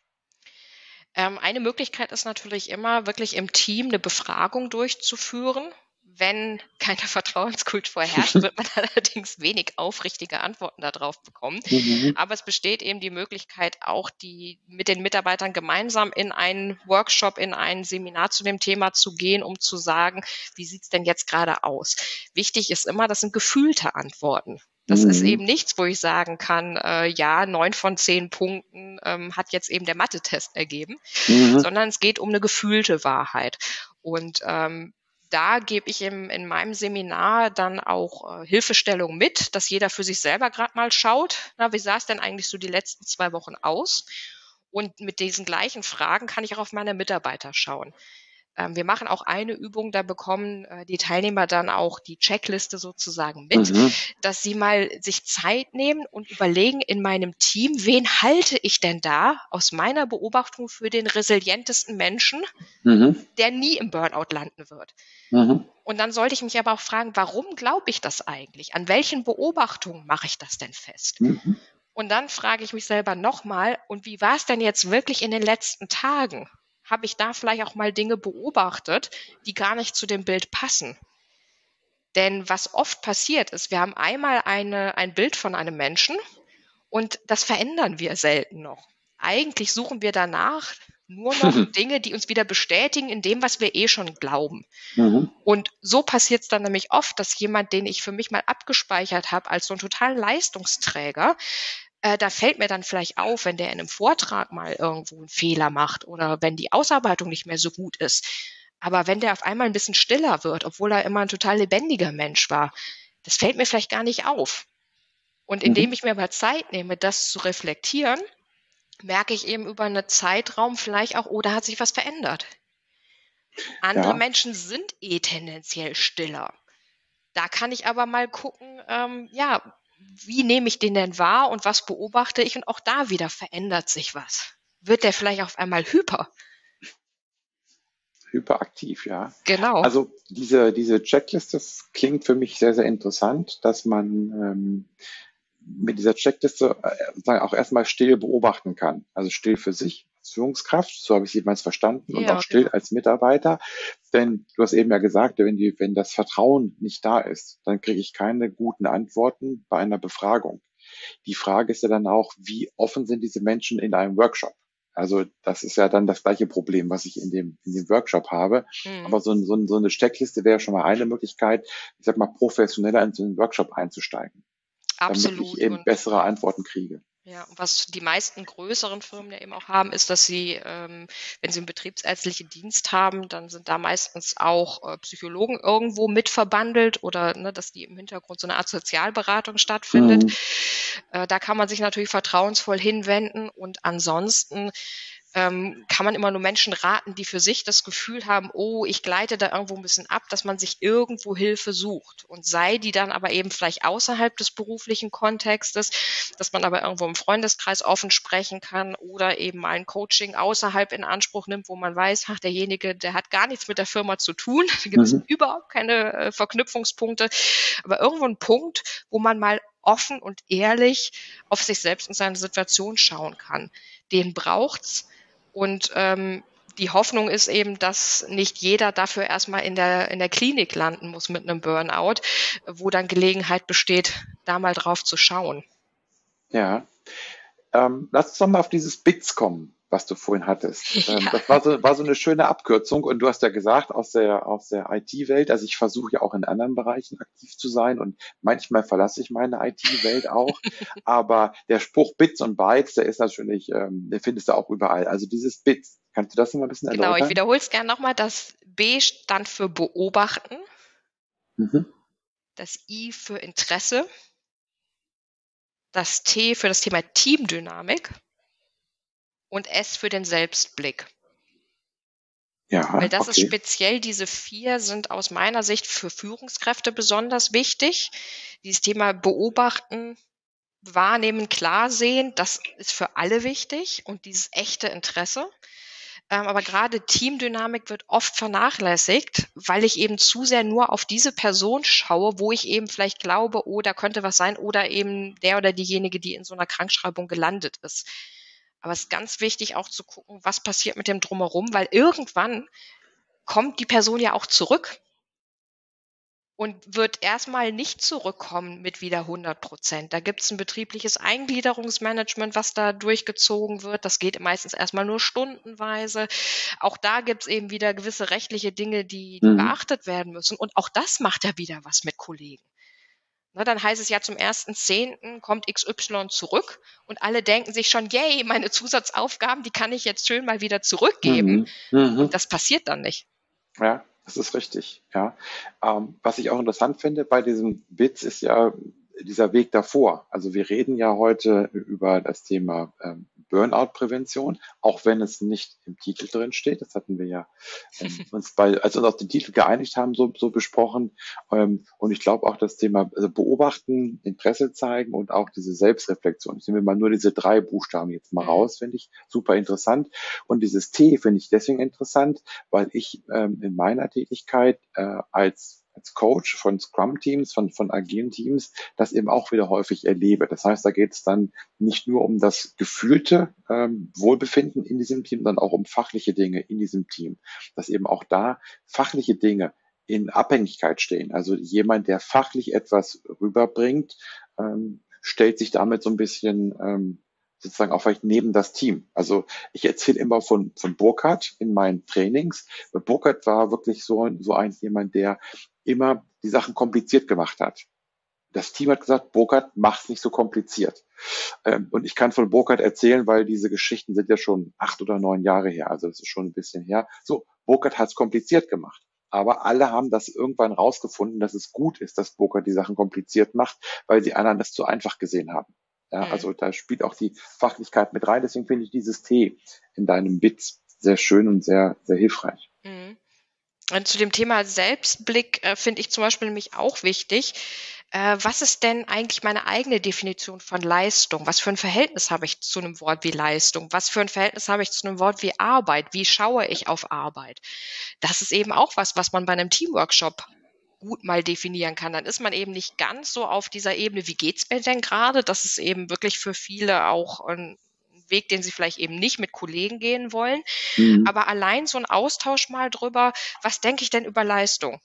Speaker 2: Ähm, eine Möglichkeit ist natürlich immer, wirklich im Team eine Befragung durchzuführen. Wenn keine Vertrauenskultur herrscht, wird man allerdings wenig aufrichtige Antworten darauf bekommen.
Speaker 1: Mhm.
Speaker 2: Aber es besteht eben die Möglichkeit, auch die mit den Mitarbeitern gemeinsam in einen Workshop, in ein Seminar zu dem Thema zu gehen, um zu sagen, wie sieht's denn jetzt gerade aus? Wichtig ist immer, das sind gefühlte Antworten. Das ist
Speaker 1: Mhm.
Speaker 2: eben nichts, wo ich sagen kann, äh, ja, neun von zehn Punkten ähm, hat jetzt eben der Mathe-Test ergeben,
Speaker 1: Mhm.
Speaker 2: sondern es geht um eine gefühlte Wahrheit. Und ähm, da gebe ich im, in meinem Seminar dann auch äh, Hilfestellung mit, dass jeder für sich selber gerade mal schaut, na, wie sah es denn eigentlich so die letzten zwei Wochen aus? Und mit diesen gleichen Fragen kann ich auch auf meine Mitarbeiter schauen. Ähm, wir machen auch eine Übung, da bekommen äh, die Teilnehmer dann auch die Checkliste sozusagen mit,
Speaker 1: Mhm.
Speaker 2: dass sie mal sich Zeit nehmen und überlegen in meinem Team, wen halte ich denn da aus meiner Beobachtung für den resilientesten Menschen,
Speaker 1: Mhm.
Speaker 2: der nie im Burnout landen wird.
Speaker 1: Mhm.
Speaker 2: Und dann sollte ich mich aber auch fragen, warum glaube ich das eigentlich? An welchen Beobachtungen mache ich das denn fest?
Speaker 1: Mhm.
Speaker 2: Und dann frage ich mich selber nochmal, und wie war es denn jetzt wirklich in den letzten Tagen? Habe ich da vielleicht auch mal Dinge beobachtet, die gar nicht zu dem Bild passen? Denn was oft passiert ist, wir haben einmal eine, ein Bild von einem Menschen und das verändern wir selten noch. Eigentlich suchen wir danach nur noch Dinge, die uns wieder bestätigen in dem, was wir eh schon glauben.
Speaker 1: Mhm.
Speaker 2: Und so passiert es dann nämlich oft, dass jemand, den ich für mich mal abgespeichert habe als so einen totalen Leistungsträger, äh, da fällt mir dann vielleicht auf, wenn der in einem Vortrag mal irgendwo einen Fehler macht oder wenn die Ausarbeitung nicht mehr so gut ist. Aber wenn der auf einmal ein bisschen stiller wird, obwohl er immer ein total lebendiger Mensch war, das fällt mir vielleicht gar nicht auf. Und indem
Speaker 1: Mhm.
Speaker 2: ich mir aber Zeit nehme, das zu reflektieren, merke ich eben über einen Zeitraum vielleicht auch, oh, da hat sich was verändert. Andere
Speaker 1: Ja,
Speaker 2: Menschen sind eh tendenziell stiller. Da kann ich aber mal gucken, ähm, ja, wie nehme ich den denn wahr und was beobachte ich? Und auch da wieder verändert sich was. Wird der vielleicht auf einmal hyper?
Speaker 1: hyperaktiv, ja.
Speaker 2: Genau.
Speaker 1: Also diese, diese Checkliste, das klingt für mich sehr, sehr interessant, dass man ähm, mit dieser Checkliste äh, sagen, auch erstmal still beobachten kann. Also still für sich als Führungskraft, so habe ich sie jeweils verstanden, und auch
Speaker 2: Ja,
Speaker 1: still
Speaker 2: genau.
Speaker 1: als Mitarbeiter. Denn du hast eben ja gesagt, wenn, die, wenn das Vertrauen nicht da ist, dann kriege ich keine guten Antworten bei einer Befragung. Die Frage ist ja dann auch, wie offen sind diese Menschen in einem Workshop? Also das ist ja dann das gleiche Problem, was ich in dem, in dem Workshop habe.
Speaker 2: Mhm.
Speaker 1: Aber so, ein, so, ein, so eine Checkliste wäre schon mal eine Möglichkeit, ich sag mal, professioneller in so einen Workshop einzusteigen, damit ich
Speaker 2: Absolut.
Speaker 1: eben
Speaker 2: Und
Speaker 1: bessere Antworten kriege.
Speaker 2: ja, und was die meisten größeren Firmen ja eben auch haben, ist, dass sie, ähm, wenn sie einen betriebsärztlichen Dienst haben, dann sind da meistens auch äh, Psychologen irgendwo mit verbandelt oder ne, dass die im Hintergrund so eine Art Sozialberatung stattfindet.
Speaker 1: Mhm.
Speaker 2: Äh, da kann man sich natürlich vertrauensvoll hinwenden und ansonsten ähm, kann man immer nur Menschen raten, die für sich das Gefühl haben, oh, ich gleite da irgendwo ein bisschen ab, dass man sich irgendwo Hilfe sucht und sei die dann aber eben vielleicht außerhalb des beruflichen Kontextes, dass man aber irgendwo im Freundeskreis offen sprechen kann oder eben mal ein Coaching außerhalb in Anspruch nimmt, wo man weiß, ach, derjenige, der hat gar nichts mit der Firma zu tun, da gibt es
Speaker 1: Mhm.
Speaker 2: überhaupt keine äh, Verknüpfungspunkte, aber irgendwo ein Punkt, wo man mal offen und ehrlich auf sich selbst und seine Situation schauen kann. Den braucht's und ähm, die Hoffnung ist eben, dass nicht jeder dafür erstmal in der, in der Klinik landen muss mit einem Burnout, wo dann Gelegenheit besteht, da mal drauf zu schauen.
Speaker 1: Ja. Ähm, lass uns doch mal auf dieses B I T S kommen, was du vorhin hattest. Ähm,
Speaker 2: Ja,
Speaker 1: das war so, war so eine schöne Abkürzung, und du hast ja gesagt, aus der, aus der I T-Welt, also ich versuche ja auch in anderen Bereichen aktiv zu sein, und manchmal verlasse ich meine I T-Welt auch, aber der Spruch Bits und Bytes, der ist natürlich, ähm, den findest du auch überall. Also dieses B I T S, kannst du das noch mal ein bisschen
Speaker 2: genau. Ich
Speaker 1: erläutern?
Speaker 2: wiederhole es gerne nochmal. Das B stand für Beobachten,
Speaker 1: Mhm.
Speaker 2: das I für Interesse, das T für das Thema Teamdynamik und S für den Selbstblick. Weil
Speaker 1: Ja,
Speaker 2: das ist
Speaker 1: okay.
Speaker 2: speziell, diese vier sind aus meiner Sicht für Führungskräfte besonders wichtig. Dieses Thema Beobachten, Wahrnehmen, klar sehen, das ist für alle wichtig und dieses echte Interesse. Ähm, aber gerade Teamdynamik wird oft vernachlässigt, weil ich eben zu sehr nur auf diese Person schaue, wo ich eben vielleicht glaube, oh, da könnte was sein oder eben der oder diejenige, die in so einer Krankschreibung gelandet ist. Aber es ist ganz wichtig auch zu gucken, was passiert mit dem Drumherum, weil irgendwann kommt die Person ja auch zurück und wird erstmal nicht zurückkommen mit wieder hundert Prozent. Da gibt es ein betriebliches Eingliederungsmanagement, was da durchgezogen wird. Das geht meistens erstmal nur stundenweise. Auch da gibt es eben wieder gewisse rechtliche Dinge, die, die
Speaker 1: Mhm.
Speaker 2: beachtet werden müssen. Und auch das macht ja wieder was mit Kollegen. Ne, dann heißt es ja, zum ersten Zehnten kommt X Y zurück und alle denken sich schon, yay, meine Zusatzaufgaben, die kann ich jetzt schön mal wieder zurückgeben.
Speaker 1: Mhm. Mhm.
Speaker 2: Und das passiert dann nicht.
Speaker 1: Ja, das ist richtig, ja. Ähm, was ich auch interessant finde bei diesem Witz ist ja dieser Weg davor. Also wir reden ja heute über das Thema ähm, Burnout-Prävention, auch wenn es nicht im Titel drin steht. Das hatten wir ja ähm, uns bei, als wir uns auf den Titel geeinigt haben, so, so besprochen. Ähm, und ich glaube auch das Thema also Beobachten, Interesse zeigen und auch diese Selbstreflexion. Ich nehme mal nur diese drei Buchstaben jetzt mal
Speaker 2: Mhm.
Speaker 1: raus, finde ich super interessant. Und dieses T finde ich deswegen interessant, weil ich ähm, in meiner Tätigkeit äh, als als Coach von Scrum-Teams, von, von agilen Teams, das eben auch wieder häufig erlebe. Das heißt, da geht es dann nicht nur um das gefühlte ähm, Wohlbefinden in diesem Team, sondern auch um fachliche Dinge in diesem Team. Dass eben auch da fachliche Dinge in Abhängigkeit stehen. Also jemand, der fachlich etwas rüberbringt, ähm, stellt sich damit so ein bisschen ähm, sozusagen auch vielleicht neben das Team. Also ich erzähle immer von, von Burkhardt in meinen Trainings. Burkhardt war wirklich so, so ein jemand, der immer die Sachen kompliziert gemacht hat. Das Team hat gesagt, Burkhardt, mach's nicht so kompliziert. Ähm, und ich kann von Burkhardt erzählen, weil diese Geschichten sind ja schon acht oder neun Jahre her. Also das ist schon ein bisschen her. So, Burkhardt hat es kompliziert gemacht. Aber alle haben das irgendwann rausgefunden, dass es gut ist, dass Burkhardt die Sachen kompliziert macht, weil die anderen das zu einfach gesehen haben. Ja,
Speaker 2: Mhm.
Speaker 1: also da spielt auch die Fachlichkeit mit rein. Deswegen finde ich dieses T in deinem Bit sehr schön und sehr, sehr hilfreich.
Speaker 2: Mhm. Und zu dem Thema Selbstblick äh, finde ich zum Beispiel nämlich auch wichtig. Äh, was ist denn eigentlich meine eigene Definition von Leistung? Was für ein Verhältnis habe ich zu einem Wort wie Leistung? Was für ein Verhältnis habe ich zu einem Wort wie Arbeit? Wie schaue ich auf Arbeit? Das ist eben auch was, was man bei einem Teamworkshop gut mal definieren kann. Dann ist man eben nicht ganz so auf dieser Ebene, wie geht's mir denn gerade? Das ist eben wirklich für viele auch ein Weg, den sie vielleicht eben nicht mit Kollegen gehen wollen.
Speaker 1: Mhm.
Speaker 2: Aber allein so ein Austausch mal drüber, was denke ich denn über Leistung?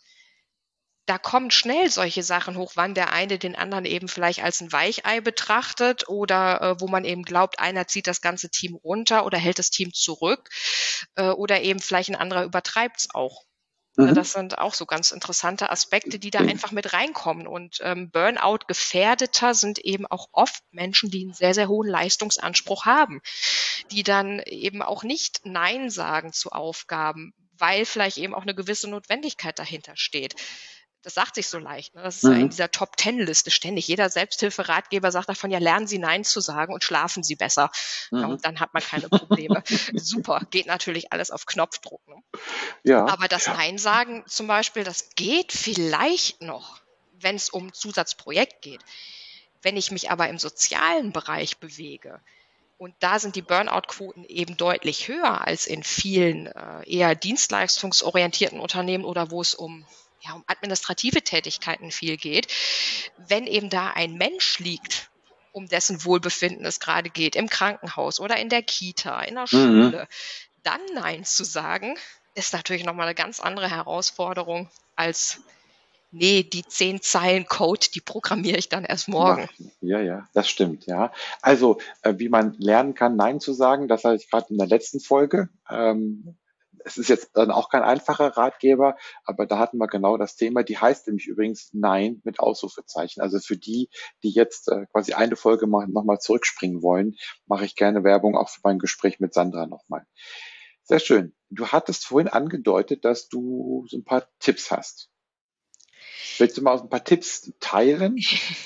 Speaker 2: Da kommen schnell solche Sachen hoch, wann der eine den anderen eben vielleicht als ein Weichei betrachtet oder äh, wo man eben glaubt, einer zieht das ganze Team runter oder hält das Team zurück äh, oder eben vielleicht ein anderer übertreibt's auch. Ne,
Speaker 1: Mhm.
Speaker 2: das sind auch so ganz interessante Aspekte, die da einfach mit reinkommen. Und ähm, Burnout-Gefährdeter sind eben auch oft Menschen, die einen sehr, sehr hohen Leistungsanspruch haben, die dann eben auch nicht Nein sagen zu Aufgaben, weil vielleicht eben auch eine gewisse Notwendigkeit dahinter steht. Das sagt sich so leicht. Ne? Das ist ja in
Speaker 1: Mhm.
Speaker 2: dieser Top-Ten-Liste ständig. Jeder Selbsthilferatgeber sagt davon, ja, lernen Sie Nein zu sagen und schlafen Sie besser. Ja,
Speaker 1: Mhm.
Speaker 2: und dann hat man keine Probleme. Super, geht natürlich alles auf Knopfdruck. Ne?
Speaker 1: Ja,
Speaker 2: Aber das Nein sagen zum Beispiel, das geht vielleicht noch, wenn es um Zusatzprojekt geht. Wenn ich mich aber im sozialen Bereich bewege, und da sind die Burnout-Quoten eben deutlich höher als in vielen äh, eher dienstleistungsorientierten Unternehmen oder wo es um, ja, um administrative Tätigkeiten viel geht. Wenn eben da ein Mensch liegt, um dessen Wohlbefinden es gerade geht, im Krankenhaus oder in der Kita, in der
Speaker 1: mhm.
Speaker 2: Schule, dann Nein zu sagen, ist natürlich nochmal eine ganz andere Herausforderung als, nee, die zehn Zeilen Code, die programmiere ich dann erst
Speaker 1: Mach,
Speaker 2: morgen.
Speaker 1: ja, ja, das stimmt, ja. Also, äh, wie man lernen kann, Nein zu sagen, das hatte ich gerade in der letzten Folge. Ähm, es ist jetzt dann auch kein einfacher Ratgeber, aber da hatten wir genau das Thema. Die heißt nämlich übrigens Nein mit Ausrufezeichen. Also für die, die jetzt äh, quasi eine Folge mal, nochmal zurückspringen wollen, mache ich gerne Werbung auch für mein Gespräch mit Sandra nochmal. Sehr schön. Du hattest vorhin angedeutet, dass du so ein paar Tipps hast. Willst du mal ein paar Tipps teilen?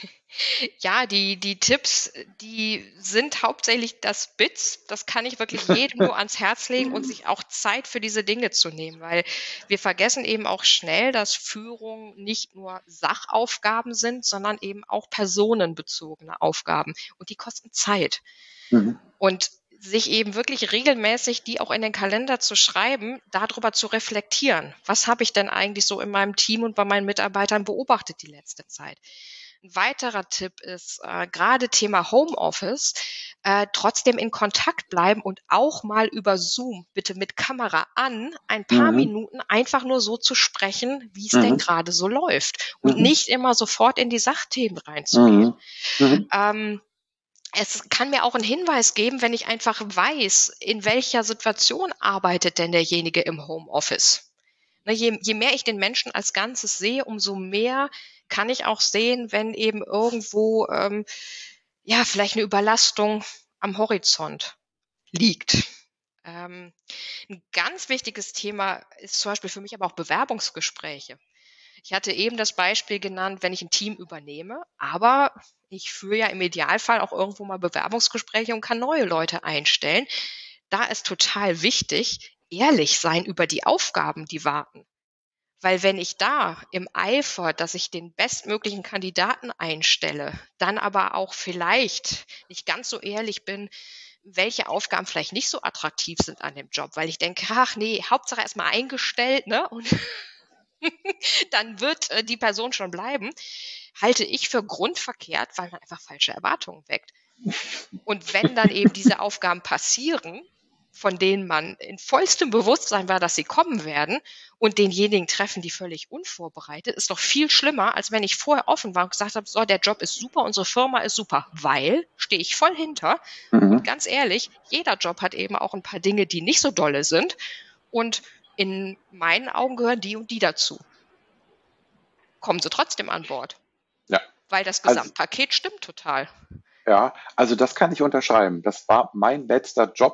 Speaker 2: Ja, die, die Tipps, die sind hauptsächlich das Bits. Das kann ich wirklich jedem nur ans Herz legen und sich auch Zeit für diese Dinge zu nehmen, weil wir vergessen eben auch schnell, dass Führung nicht nur Sachaufgaben sind, sondern eben auch personenbezogene Aufgaben und die kosten Zeit.
Speaker 1: Mhm.
Speaker 2: Und sich eben wirklich regelmäßig die auch in den Kalender zu schreiben, darüber zu reflektieren. Was habe ich denn eigentlich so in meinem Team und bei meinen Mitarbeitern beobachtet die letzte Zeit? Ein weiterer Tipp ist äh, gerade Thema Homeoffice, äh, trotzdem in Kontakt bleiben und auch mal über Zoom, bitte mit Kamera an, ein paar
Speaker 1: Mhm.
Speaker 2: Minuten einfach nur so zu sprechen, wie es denn
Speaker 1: Mhm.
Speaker 2: gerade so läuft und
Speaker 1: Mhm.
Speaker 2: nicht immer sofort in die Sachthemen reinzugehen.
Speaker 1: Mhm. Mhm.
Speaker 2: Ähm, es kann mir auch einen Hinweis geben, wenn ich einfach weiß, in welcher Situation arbeitet denn derjenige im Homeoffice. Ne, je, je mehr ich den Menschen als Ganzes sehe, umso mehr kann ich auch sehen, wenn eben irgendwo ähm, ja vielleicht eine Überlastung am Horizont liegt. Ähm, ein ganz wichtiges Thema ist zum Beispiel für mich aber auch Bewerbungsgespräche. Ich hatte eben das Beispiel genannt, wenn ich ein Team übernehme, aber ich führe ja im Idealfall auch irgendwo mal Bewerbungsgespräche und kann neue Leute einstellen. Da ist total wichtig, ehrlich sein über die Aufgaben, die warten. Weil wenn ich da im Eifer, dass ich den bestmöglichen Kandidaten einstelle, dann aber auch vielleicht nicht ganz so ehrlich bin, welche Aufgaben vielleicht nicht so attraktiv sind an dem Job, weil ich denke, ach nee, Hauptsache erst mal eingestellt, ne? Und dann wird äh, die Person schon bleiben, halte ich für grundverkehrt, weil man einfach falsche Erwartungen weckt. Und wenn dann eben diese Aufgaben passieren, von denen man in vollstem Bewusstsein war, dass sie kommen werden und denjenigen treffen, die völlig unvorbereitet, ist doch viel schlimmer, als wenn ich vorher offen war und gesagt habe, so, der Job ist super, unsere Firma ist super, weil, stehe ich voll hinter. Und
Speaker 1: Mhm.
Speaker 2: ganz ehrlich, jeder Job hat eben auch ein paar Dinge, die nicht so dolle sind. Und in meinen Augen gehören die und die dazu. Kommen sie trotzdem an Bord,
Speaker 1: Ja,
Speaker 2: weil das
Speaker 1: also
Speaker 2: Gesamtpaket stimmt total.
Speaker 1: ja, also das kann ich unterschreiben. Das war mein letzter Job,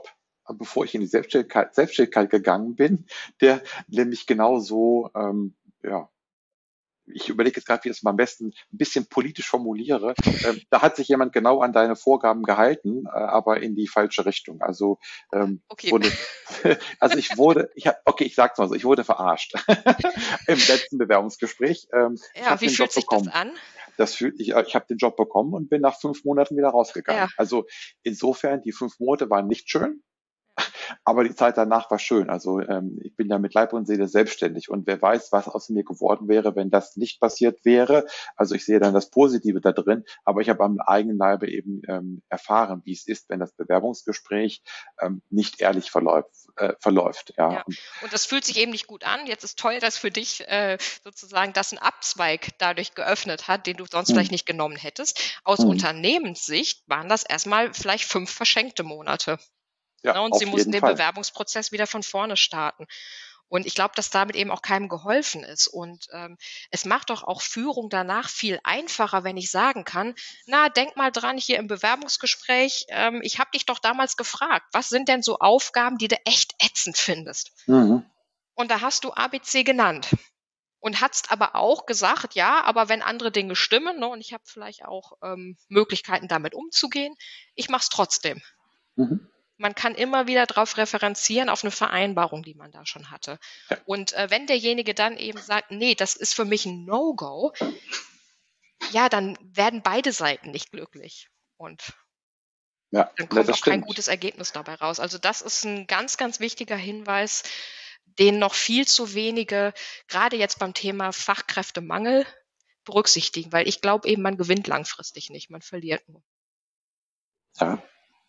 Speaker 1: bevor ich in die Selbstständigkeit, Selbstständigkeit gegangen bin, der nämlich genau so, ähm, ja, ich überlege jetzt gerade, wie ich es am besten ein bisschen politisch formuliere. Ähm, da hat sich jemand genau an deine Vorgaben gehalten, äh, aber in die falsche Richtung. Also ähm, es
Speaker 2: Okay.
Speaker 1: wurde, also ich wurde, ich hab, okay, ich sag's mal so, ich wurde verarscht im letzten Bewerbungsgespräch. Ähm, ich
Speaker 2: Ja,
Speaker 1: habe
Speaker 2: wie
Speaker 1: den
Speaker 2: fühlt
Speaker 1: Job
Speaker 2: sich das
Speaker 1: bekommen.
Speaker 2: an?
Speaker 1: Das fühlt ich, ich habe den Job bekommen und bin nach fünf Monaten wieder
Speaker 2: Ja,
Speaker 1: rausgegangen. Also insofern, die fünf Monate waren nicht schön. Aber die Zeit danach war schön. Also ähm, ich bin ja mit Leib und Seele selbstständig und wer weiß, was aus mir geworden wäre, wenn das nicht passiert wäre. Also ich sehe dann das Positive da drin, aber ich habe am eigenen Leibe eben ähm, erfahren, wie es ist, wenn das Bewerbungsgespräch ähm, nicht ehrlich verläuft. Äh, verläuft ja.
Speaker 2: ja.
Speaker 1: Und,
Speaker 2: Und das fühlt sich eben nicht gut an. Jetzt ist toll, dass für dich äh, sozusagen das ein Abzweig dadurch geöffnet hat, den du sonst
Speaker 1: hm,
Speaker 2: vielleicht nicht genommen hättest. Aus
Speaker 1: hm,
Speaker 2: Unternehmenssicht waren das erstmal vielleicht fünf verschenkte Monate.
Speaker 1: ja,
Speaker 2: Ne, und sie
Speaker 1: auf
Speaker 2: mussten
Speaker 1: jeden
Speaker 2: den
Speaker 1: Fall.
Speaker 2: Bewerbungsprozess wieder von vorne starten. Und ich glaube, dass damit eben auch keinem geholfen ist. Und ähm, es macht doch auch Führung danach viel einfacher, wenn ich sagen kann, na, denk mal dran, hier im Bewerbungsgespräch, ähm, ich habe dich doch damals gefragt, was sind denn so Aufgaben, die du echt ätzend findest?
Speaker 1: Mhm.
Speaker 2: Und da hast du A B C genannt. Und hast aber auch gesagt, ja, aber wenn andere Dinge stimmen, ne, und ich habe vielleicht auch ähm, Möglichkeiten, damit umzugehen, ich mache es trotzdem.
Speaker 1: Mhm.
Speaker 2: Man kann immer wieder darauf referenzieren, auf eine Vereinbarung, die man da schon hatte.
Speaker 1: Ja,
Speaker 2: Und, äh, wenn derjenige dann eben sagt: „Nee, das ist für mich ein No-Go“, ja, dann werden beide Seiten nicht glücklich und
Speaker 1: ja,
Speaker 2: dann
Speaker 1: ja,
Speaker 2: kommt
Speaker 1: das
Speaker 2: auch kein
Speaker 1: stimmt.
Speaker 2: gutes Ergebnis dabei raus. Also, das ist ein ganz, ganz wichtiger Hinweis, den noch viel zu wenige, gerade jetzt beim Thema Fachkräftemangel, berücksichtigen, weil ich glaube eben, man gewinnt langfristig nicht, man verliert nur.
Speaker 1: Ja.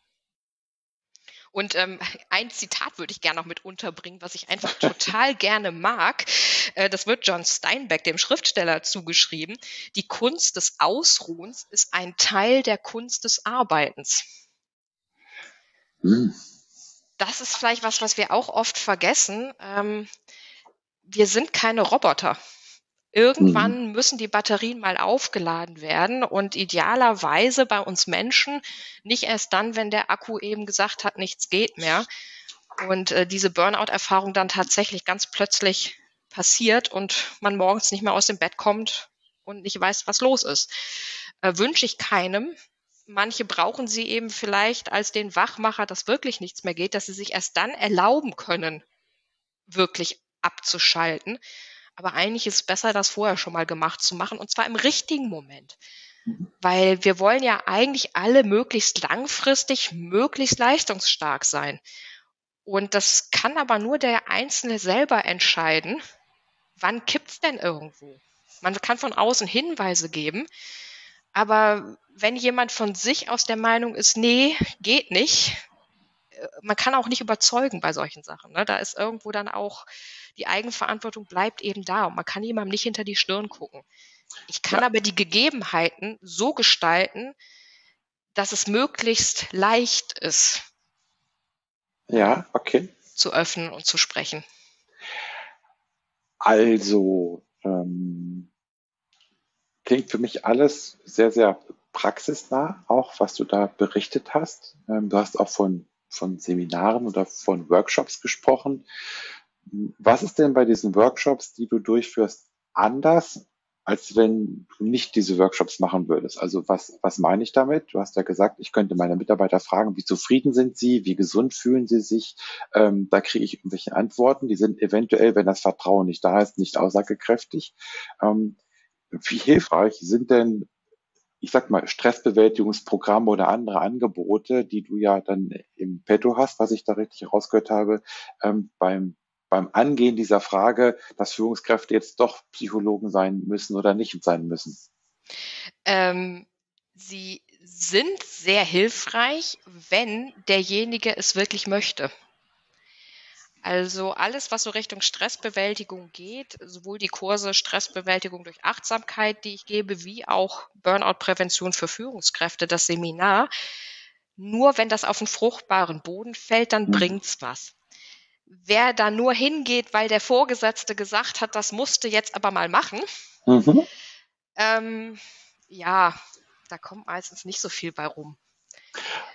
Speaker 2: Und ähm, ein Zitat würde ich gerne noch mit unterbringen, was ich einfach total gerne mag. Äh, das wird John Steinbeck, dem Schriftsteller, zugeschrieben. Die Kunst des Ausruhens ist ein Teil der Kunst des Arbeitens.
Speaker 1: Hm.
Speaker 2: Das ist vielleicht was, was wir auch oft vergessen. Ähm, wir sind keine Roboter.
Speaker 1: Mhm.
Speaker 2: Irgendwann müssen die Batterien mal aufgeladen werden und idealerweise bei uns Menschen nicht erst dann, wenn der Akku eben gesagt hat, nichts geht mehr. Und äh, diese Burnout-Erfahrung dann tatsächlich ganz plötzlich passiert und man morgens nicht mehr aus dem Bett kommt und nicht weiß, was los ist. Äh, wünsche ich keinem. Manche brauchen sie eben vielleicht als den Wachmacher, dass wirklich nichts mehr geht, dass sie sich erst dann erlauben können, wirklich abzuschalten. Aber eigentlich ist es besser, das vorher schon mal gemacht zu machen, und zwar im richtigen Moment. Weil wir wollen ja eigentlich alle möglichst langfristig, möglichst leistungsstark sein. Und das kann aber nur der Einzelne selber entscheiden, wann kippt's denn irgendwo? Man kann von außen Hinweise geben, aber wenn jemand von sich aus der Meinung ist, nee, geht nicht, äh, man kann auch nicht überzeugen bei solchen Sachen. Ne? Da ist irgendwo dann auch die Eigenverantwortung bleibt eben da und man kann jemandem nicht hinter die Stirn gucken. Ich kann
Speaker 1: Ja,
Speaker 2: aber die Gegebenheiten so gestalten, dass es möglichst leicht ist, ähm,
Speaker 1: ja, okay.
Speaker 2: zu öffnen und zu sprechen.
Speaker 1: Also, ähm, klingt für mich alles sehr, sehr praxisnah, auch was du da berichtet hast. Ähm, du hast auch von, von Seminaren oder von Workshops gesprochen. Was ist denn bei diesen Workshops, die du durchführst, anders, als wenn du nicht diese Workshops machen würdest? Also was, was meine ich damit? Du hast ja gesagt, ich könnte meine Mitarbeiter fragen, wie zufrieden sind sie, wie gesund fühlen sie sich? Ähm, da kriege ich irgendwelche Antworten, die sind eventuell, wenn das Vertrauen nicht da ist, nicht aussagekräftig. Ähm, wie hilfreich sind denn, ich sag mal, Stressbewältigungsprogramme oder andere Angebote, die du ja dann im Petto hast, was ich da richtig herausgehört habe, ähm, beim, beim Angehen dieser Frage, dass Führungskräfte jetzt doch Psychologen sein müssen oder nicht sein müssen?
Speaker 2: Ähm, sie sind sehr hilfreich, wenn derjenige es wirklich möchte. Also alles, was so Richtung Stressbewältigung geht, sowohl die Kurse Stressbewältigung durch Achtsamkeit, die ich gebe, wie auch Burnout-Prävention für Führungskräfte, das Seminar. Nur wenn das auf einen fruchtbaren Boden fällt, dann
Speaker 1: Mhm.
Speaker 2: bringt's was. Wer da nur hingeht, weil der Vorgesetzte gesagt hat, das musste jetzt aber mal machen,
Speaker 1: Mhm.
Speaker 2: ähm, ja, da kommt meistens nicht so viel bei rum.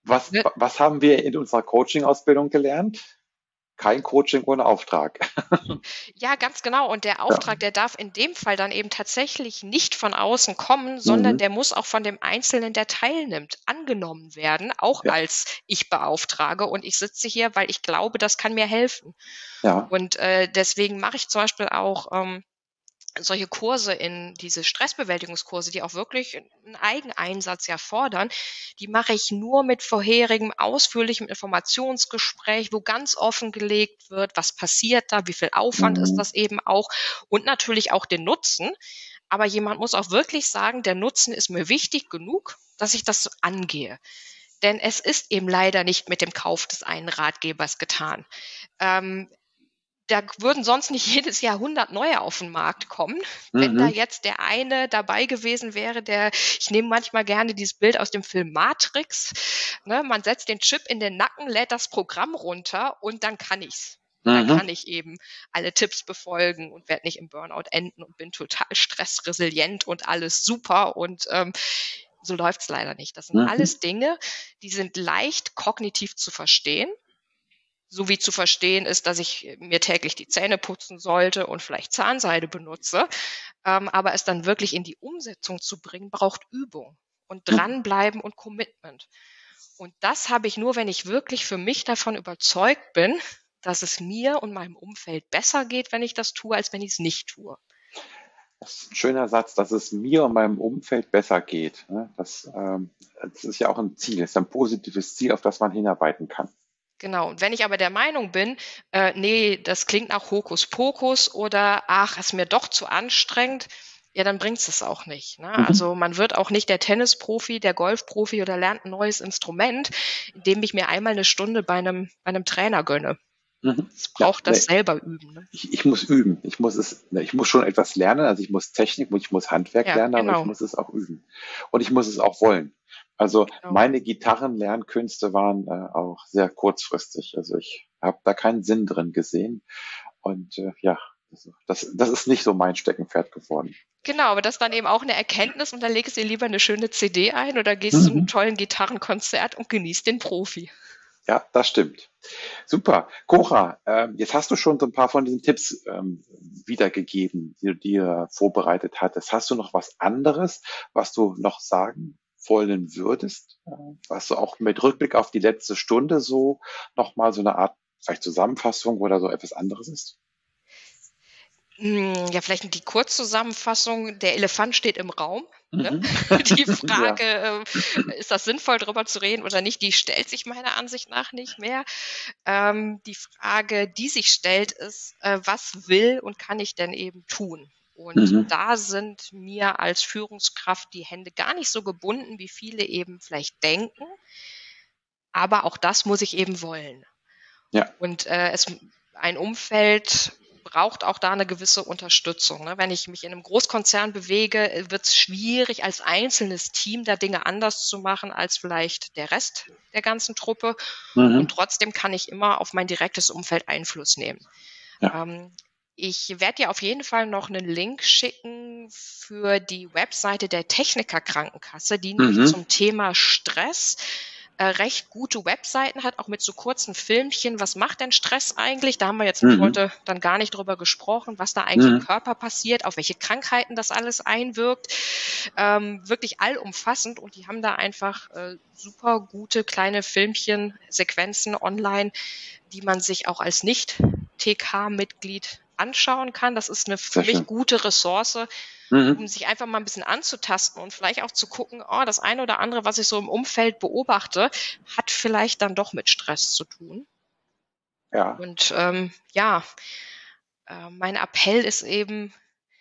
Speaker 1: Was,
Speaker 2: Ne?
Speaker 1: was haben wir in unserer Coaching-Ausbildung gelernt? Kein Coaching ohne Auftrag.
Speaker 2: Ja, ganz genau. Und der
Speaker 1: Ja.
Speaker 2: Auftrag, der darf in dem Fall dann eben tatsächlich nicht von außen kommen, sondern
Speaker 1: Mhm.
Speaker 2: der muss auch von dem Einzelnen, der teilnimmt, angenommen werden, auch
Speaker 1: Ja.
Speaker 2: als ich beauftrage. Und ich sitze hier, weil ich glaube, das kann mir helfen.
Speaker 1: Ja.
Speaker 2: Und äh, deswegen mache ich zum Beispiel auch ähm, solche Kurse in diese Stressbewältigungskurse, die auch wirklich einen Eigeneinsatz ja fordern, die mache ich nur mit vorherigem ausführlichem Informationsgespräch, wo ganz offengelegt wird, was passiert da, wie viel Aufwand ist
Speaker 1: Mhm.
Speaker 2: das eben auch und natürlich auch den Nutzen. Aber jemand muss auch wirklich sagen, der Nutzen ist mir wichtig genug, dass ich das so angehe. Denn es ist eben leider nicht mit dem Kauf des einen Ratgebers getan. Ähm, Da würden sonst nicht jedes Jahr hundert neue auf den Markt kommen. Wenn da
Speaker 1: Mhm.
Speaker 2: jetzt der eine dabei gewesen wäre, der ich nehme manchmal gerne dieses Bild aus dem Film Matrix, ne? Man setzt den Chip in den Nacken, lädt das Programm runter und dann kann ich's. Dann
Speaker 1: Mhm.
Speaker 2: kann ich eben alle Tipps befolgen und werde nicht im Burnout enden und bin total stressresilient und alles super und, ähm, so läuft's leider nicht. Das sind
Speaker 1: Mhm.
Speaker 2: alles Dinge, die sind leicht kognitiv zu verstehen, so wie zu verstehen ist, dass ich mir täglich die Zähne putzen sollte und vielleicht Zahnseide benutze. Ähm, aber es dann wirklich in die Umsetzung zu bringen, braucht Übung und
Speaker 1: Mhm.
Speaker 2: dranbleiben und Commitment. Und das habe ich nur, wenn ich wirklich für mich davon überzeugt bin, dass es mir und meinem Umfeld besser geht, wenn ich das tue, als wenn ich es nicht tue.
Speaker 1: Das ist ein schöner Satz, dass es mir und meinem Umfeld besser geht. Ne? Das, ähm, das ist ja auch ein Ziel, das ist ein positives Ziel, auf das man hinarbeiten kann.
Speaker 2: Genau. Und wenn ich aber der Meinung bin, äh, ne, das klingt nach Hokuspokus oder ach, ist mir doch zu anstrengend, ja, dann bringt's es auch nicht, ne?
Speaker 1: Mhm.
Speaker 2: Also, man wird auch nicht der Tennisprofi, der Golfprofi oder lernt ein neues Instrument, indem ich mir einmal eine Stunde bei einem bei einem Trainer gönne.
Speaker 1: Mhm.
Speaker 2: Es
Speaker 1: Ja,
Speaker 2: braucht das
Speaker 1: ne,
Speaker 2: selber üben, ne?
Speaker 1: ich, ich muss üben. Ich muss es, ne, ich muss schon etwas lernen. Also ich muss Technik, ich muss Handwerk
Speaker 2: Ja,
Speaker 1: lernen, aber ich
Speaker 2: genau,
Speaker 1: muss es auch üben. Und ich muss es auch wollen. Also
Speaker 2: genau.
Speaker 1: meine Gitarrenlernkünste waren äh, auch sehr kurzfristig. Also ich habe da keinen Sinn drin gesehen. Und äh, ja, das, das, das ist nicht so mein Steckenpferd geworden.
Speaker 2: Genau, aber das ist dann eben auch eine Erkenntnis und dann legst du dir lieber eine schöne C D ein oder gehst zu einem
Speaker 1: Mhm.
Speaker 2: tollen Gitarrenkonzert und genießt den Profi.
Speaker 1: Ja, das stimmt. Super. Cora, ähm, jetzt hast du schon so ein paar von diesen Tipps ähm, wiedergegeben, die du dir vorbereitet hattest. Hast du noch was anderes, was du noch sagen wollen würdest, äh, was du auch mit Rückblick auf die letzte Stunde so nochmal so eine Art vielleicht Zusammenfassung oder so etwas anderes ist?
Speaker 2: Hm, ja, vielleicht die Kurzzusammenfassung: Der Elefant steht im Raum, ne?
Speaker 1: Mhm.
Speaker 2: Die
Speaker 1: Ja.
Speaker 2: Frage, ähm, ist das sinnvoll, drüber zu reden oder nicht, die stellt sich meiner Ansicht nach nicht mehr. Ähm, die Frage, die sich stellt, ist, äh, was will und kann ich denn eben tun? Und
Speaker 1: Mhm.
Speaker 2: da sind mir als Führungskraft die Hände gar nicht so gebunden, wie viele eben vielleicht denken, aber auch das muss ich eben wollen.
Speaker 1: Ja,
Speaker 2: Und, äh, es ein Umfeld braucht auch da eine gewisse Unterstützung, ne? Wenn ich mich in einem Großkonzern bewege, äh, wird es schwierig, als einzelnes Team da Dinge anders zu machen als vielleicht der Rest der ganzen Truppe. Und
Speaker 1: mhm.
Speaker 2: trotzdem kann ich immer auf mein direktes Umfeld Einfluss nehmen.
Speaker 1: Ja.
Speaker 2: Ähm, ich werde dir auf jeden Fall noch einen Link schicken für die Webseite der Techniker Krankenkasse, die nämlich
Speaker 1: Mhm.
Speaker 2: zum Thema Stress äh, recht gute Webseiten hat, auch mit so kurzen Filmchen. Was macht denn Stress eigentlich? Da haben wir jetzt nämlich
Speaker 1: Mhm.
Speaker 2: heute dann gar nicht drüber gesprochen, was da eigentlich im
Speaker 1: Mhm.
Speaker 2: Körper passiert, auf welche Krankheiten das alles einwirkt. Ähm, wirklich allumfassend und die haben da einfach äh, super gute kleine Filmchen, Sequenzen online, die man sich auch als Nicht-T K-Mitglied anschauen kann. Das ist eine für
Speaker 1: Sehr
Speaker 2: mich
Speaker 1: schön.
Speaker 2: gute Ressource,
Speaker 1: Mhm.
Speaker 2: um sich einfach mal ein bisschen anzutasten und vielleicht auch zu gucken, oh, das eine oder andere, was ich so im Umfeld beobachte, hat vielleicht dann doch mit Stress zu tun.
Speaker 1: Ja.
Speaker 2: Und ähm, ja, äh, mein Appell ist eben,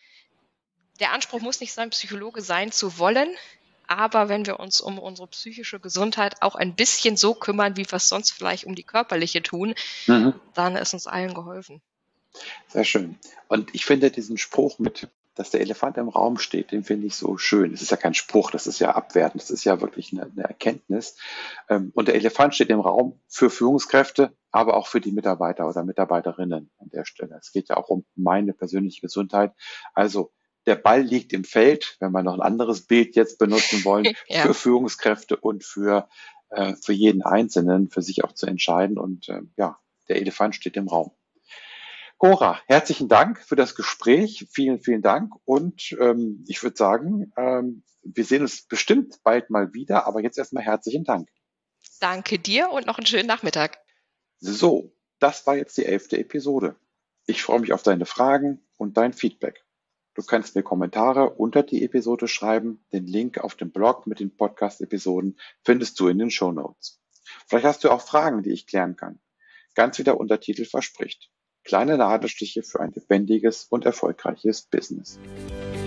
Speaker 2: der Anspruch muss nicht sein, Psychologe sein zu wollen, aber wenn wir uns um unsere psychische Gesundheit auch ein bisschen so kümmern, wie wir es sonst vielleicht um die körperliche tun,
Speaker 1: Mhm.
Speaker 2: dann ist uns allen geholfen.
Speaker 1: Sehr schön. Und ich finde diesen Spruch mit, dass der Elefant im Raum steht, den finde ich so schön. Es ist ja kein Spruch, das ist ja abwertend, das ist ja wirklich eine, eine Erkenntnis. Ähm, Und der Elefant steht im Raum für Führungskräfte, aber auch für die Mitarbeiter oder Mitarbeiterinnen an der Stelle. Es geht ja auch um meine persönliche Gesundheit. Also der Ball liegt im Feld, wenn wir noch ein anderes Bild jetzt benutzen wollen,
Speaker 2: Ja,
Speaker 1: für Führungskräfte und für äh, für jeden Einzelnen, für sich auch zu entscheiden. Und äh, ja, der Elefant steht im Raum. Cora, herzlichen Dank für das Gespräch. Vielen, vielen Dank. Und ähm, ich würde sagen, ähm, wir sehen uns bestimmt bald mal wieder. Aber jetzt erstmal herzlichen Dank.
Speaker 2: Danke dir und noch einen schönen Nachmittag.
Speaker 1: So, das war jetzt die elfte Episode. Ich freue mich auf deine Fragen und dein Feedback. Du kannst mir Kommentare unter die Episode schreiben. Den Link auf dem Blog mit den Podcast-Episoden findest du in den Shownotes. Vielleicht hast du auch Fragen, die ich klären kann. Ganz wie der Untertitel verspricht. Kleine Nadelstiche für ein lebendiges und erfolgreiches Business.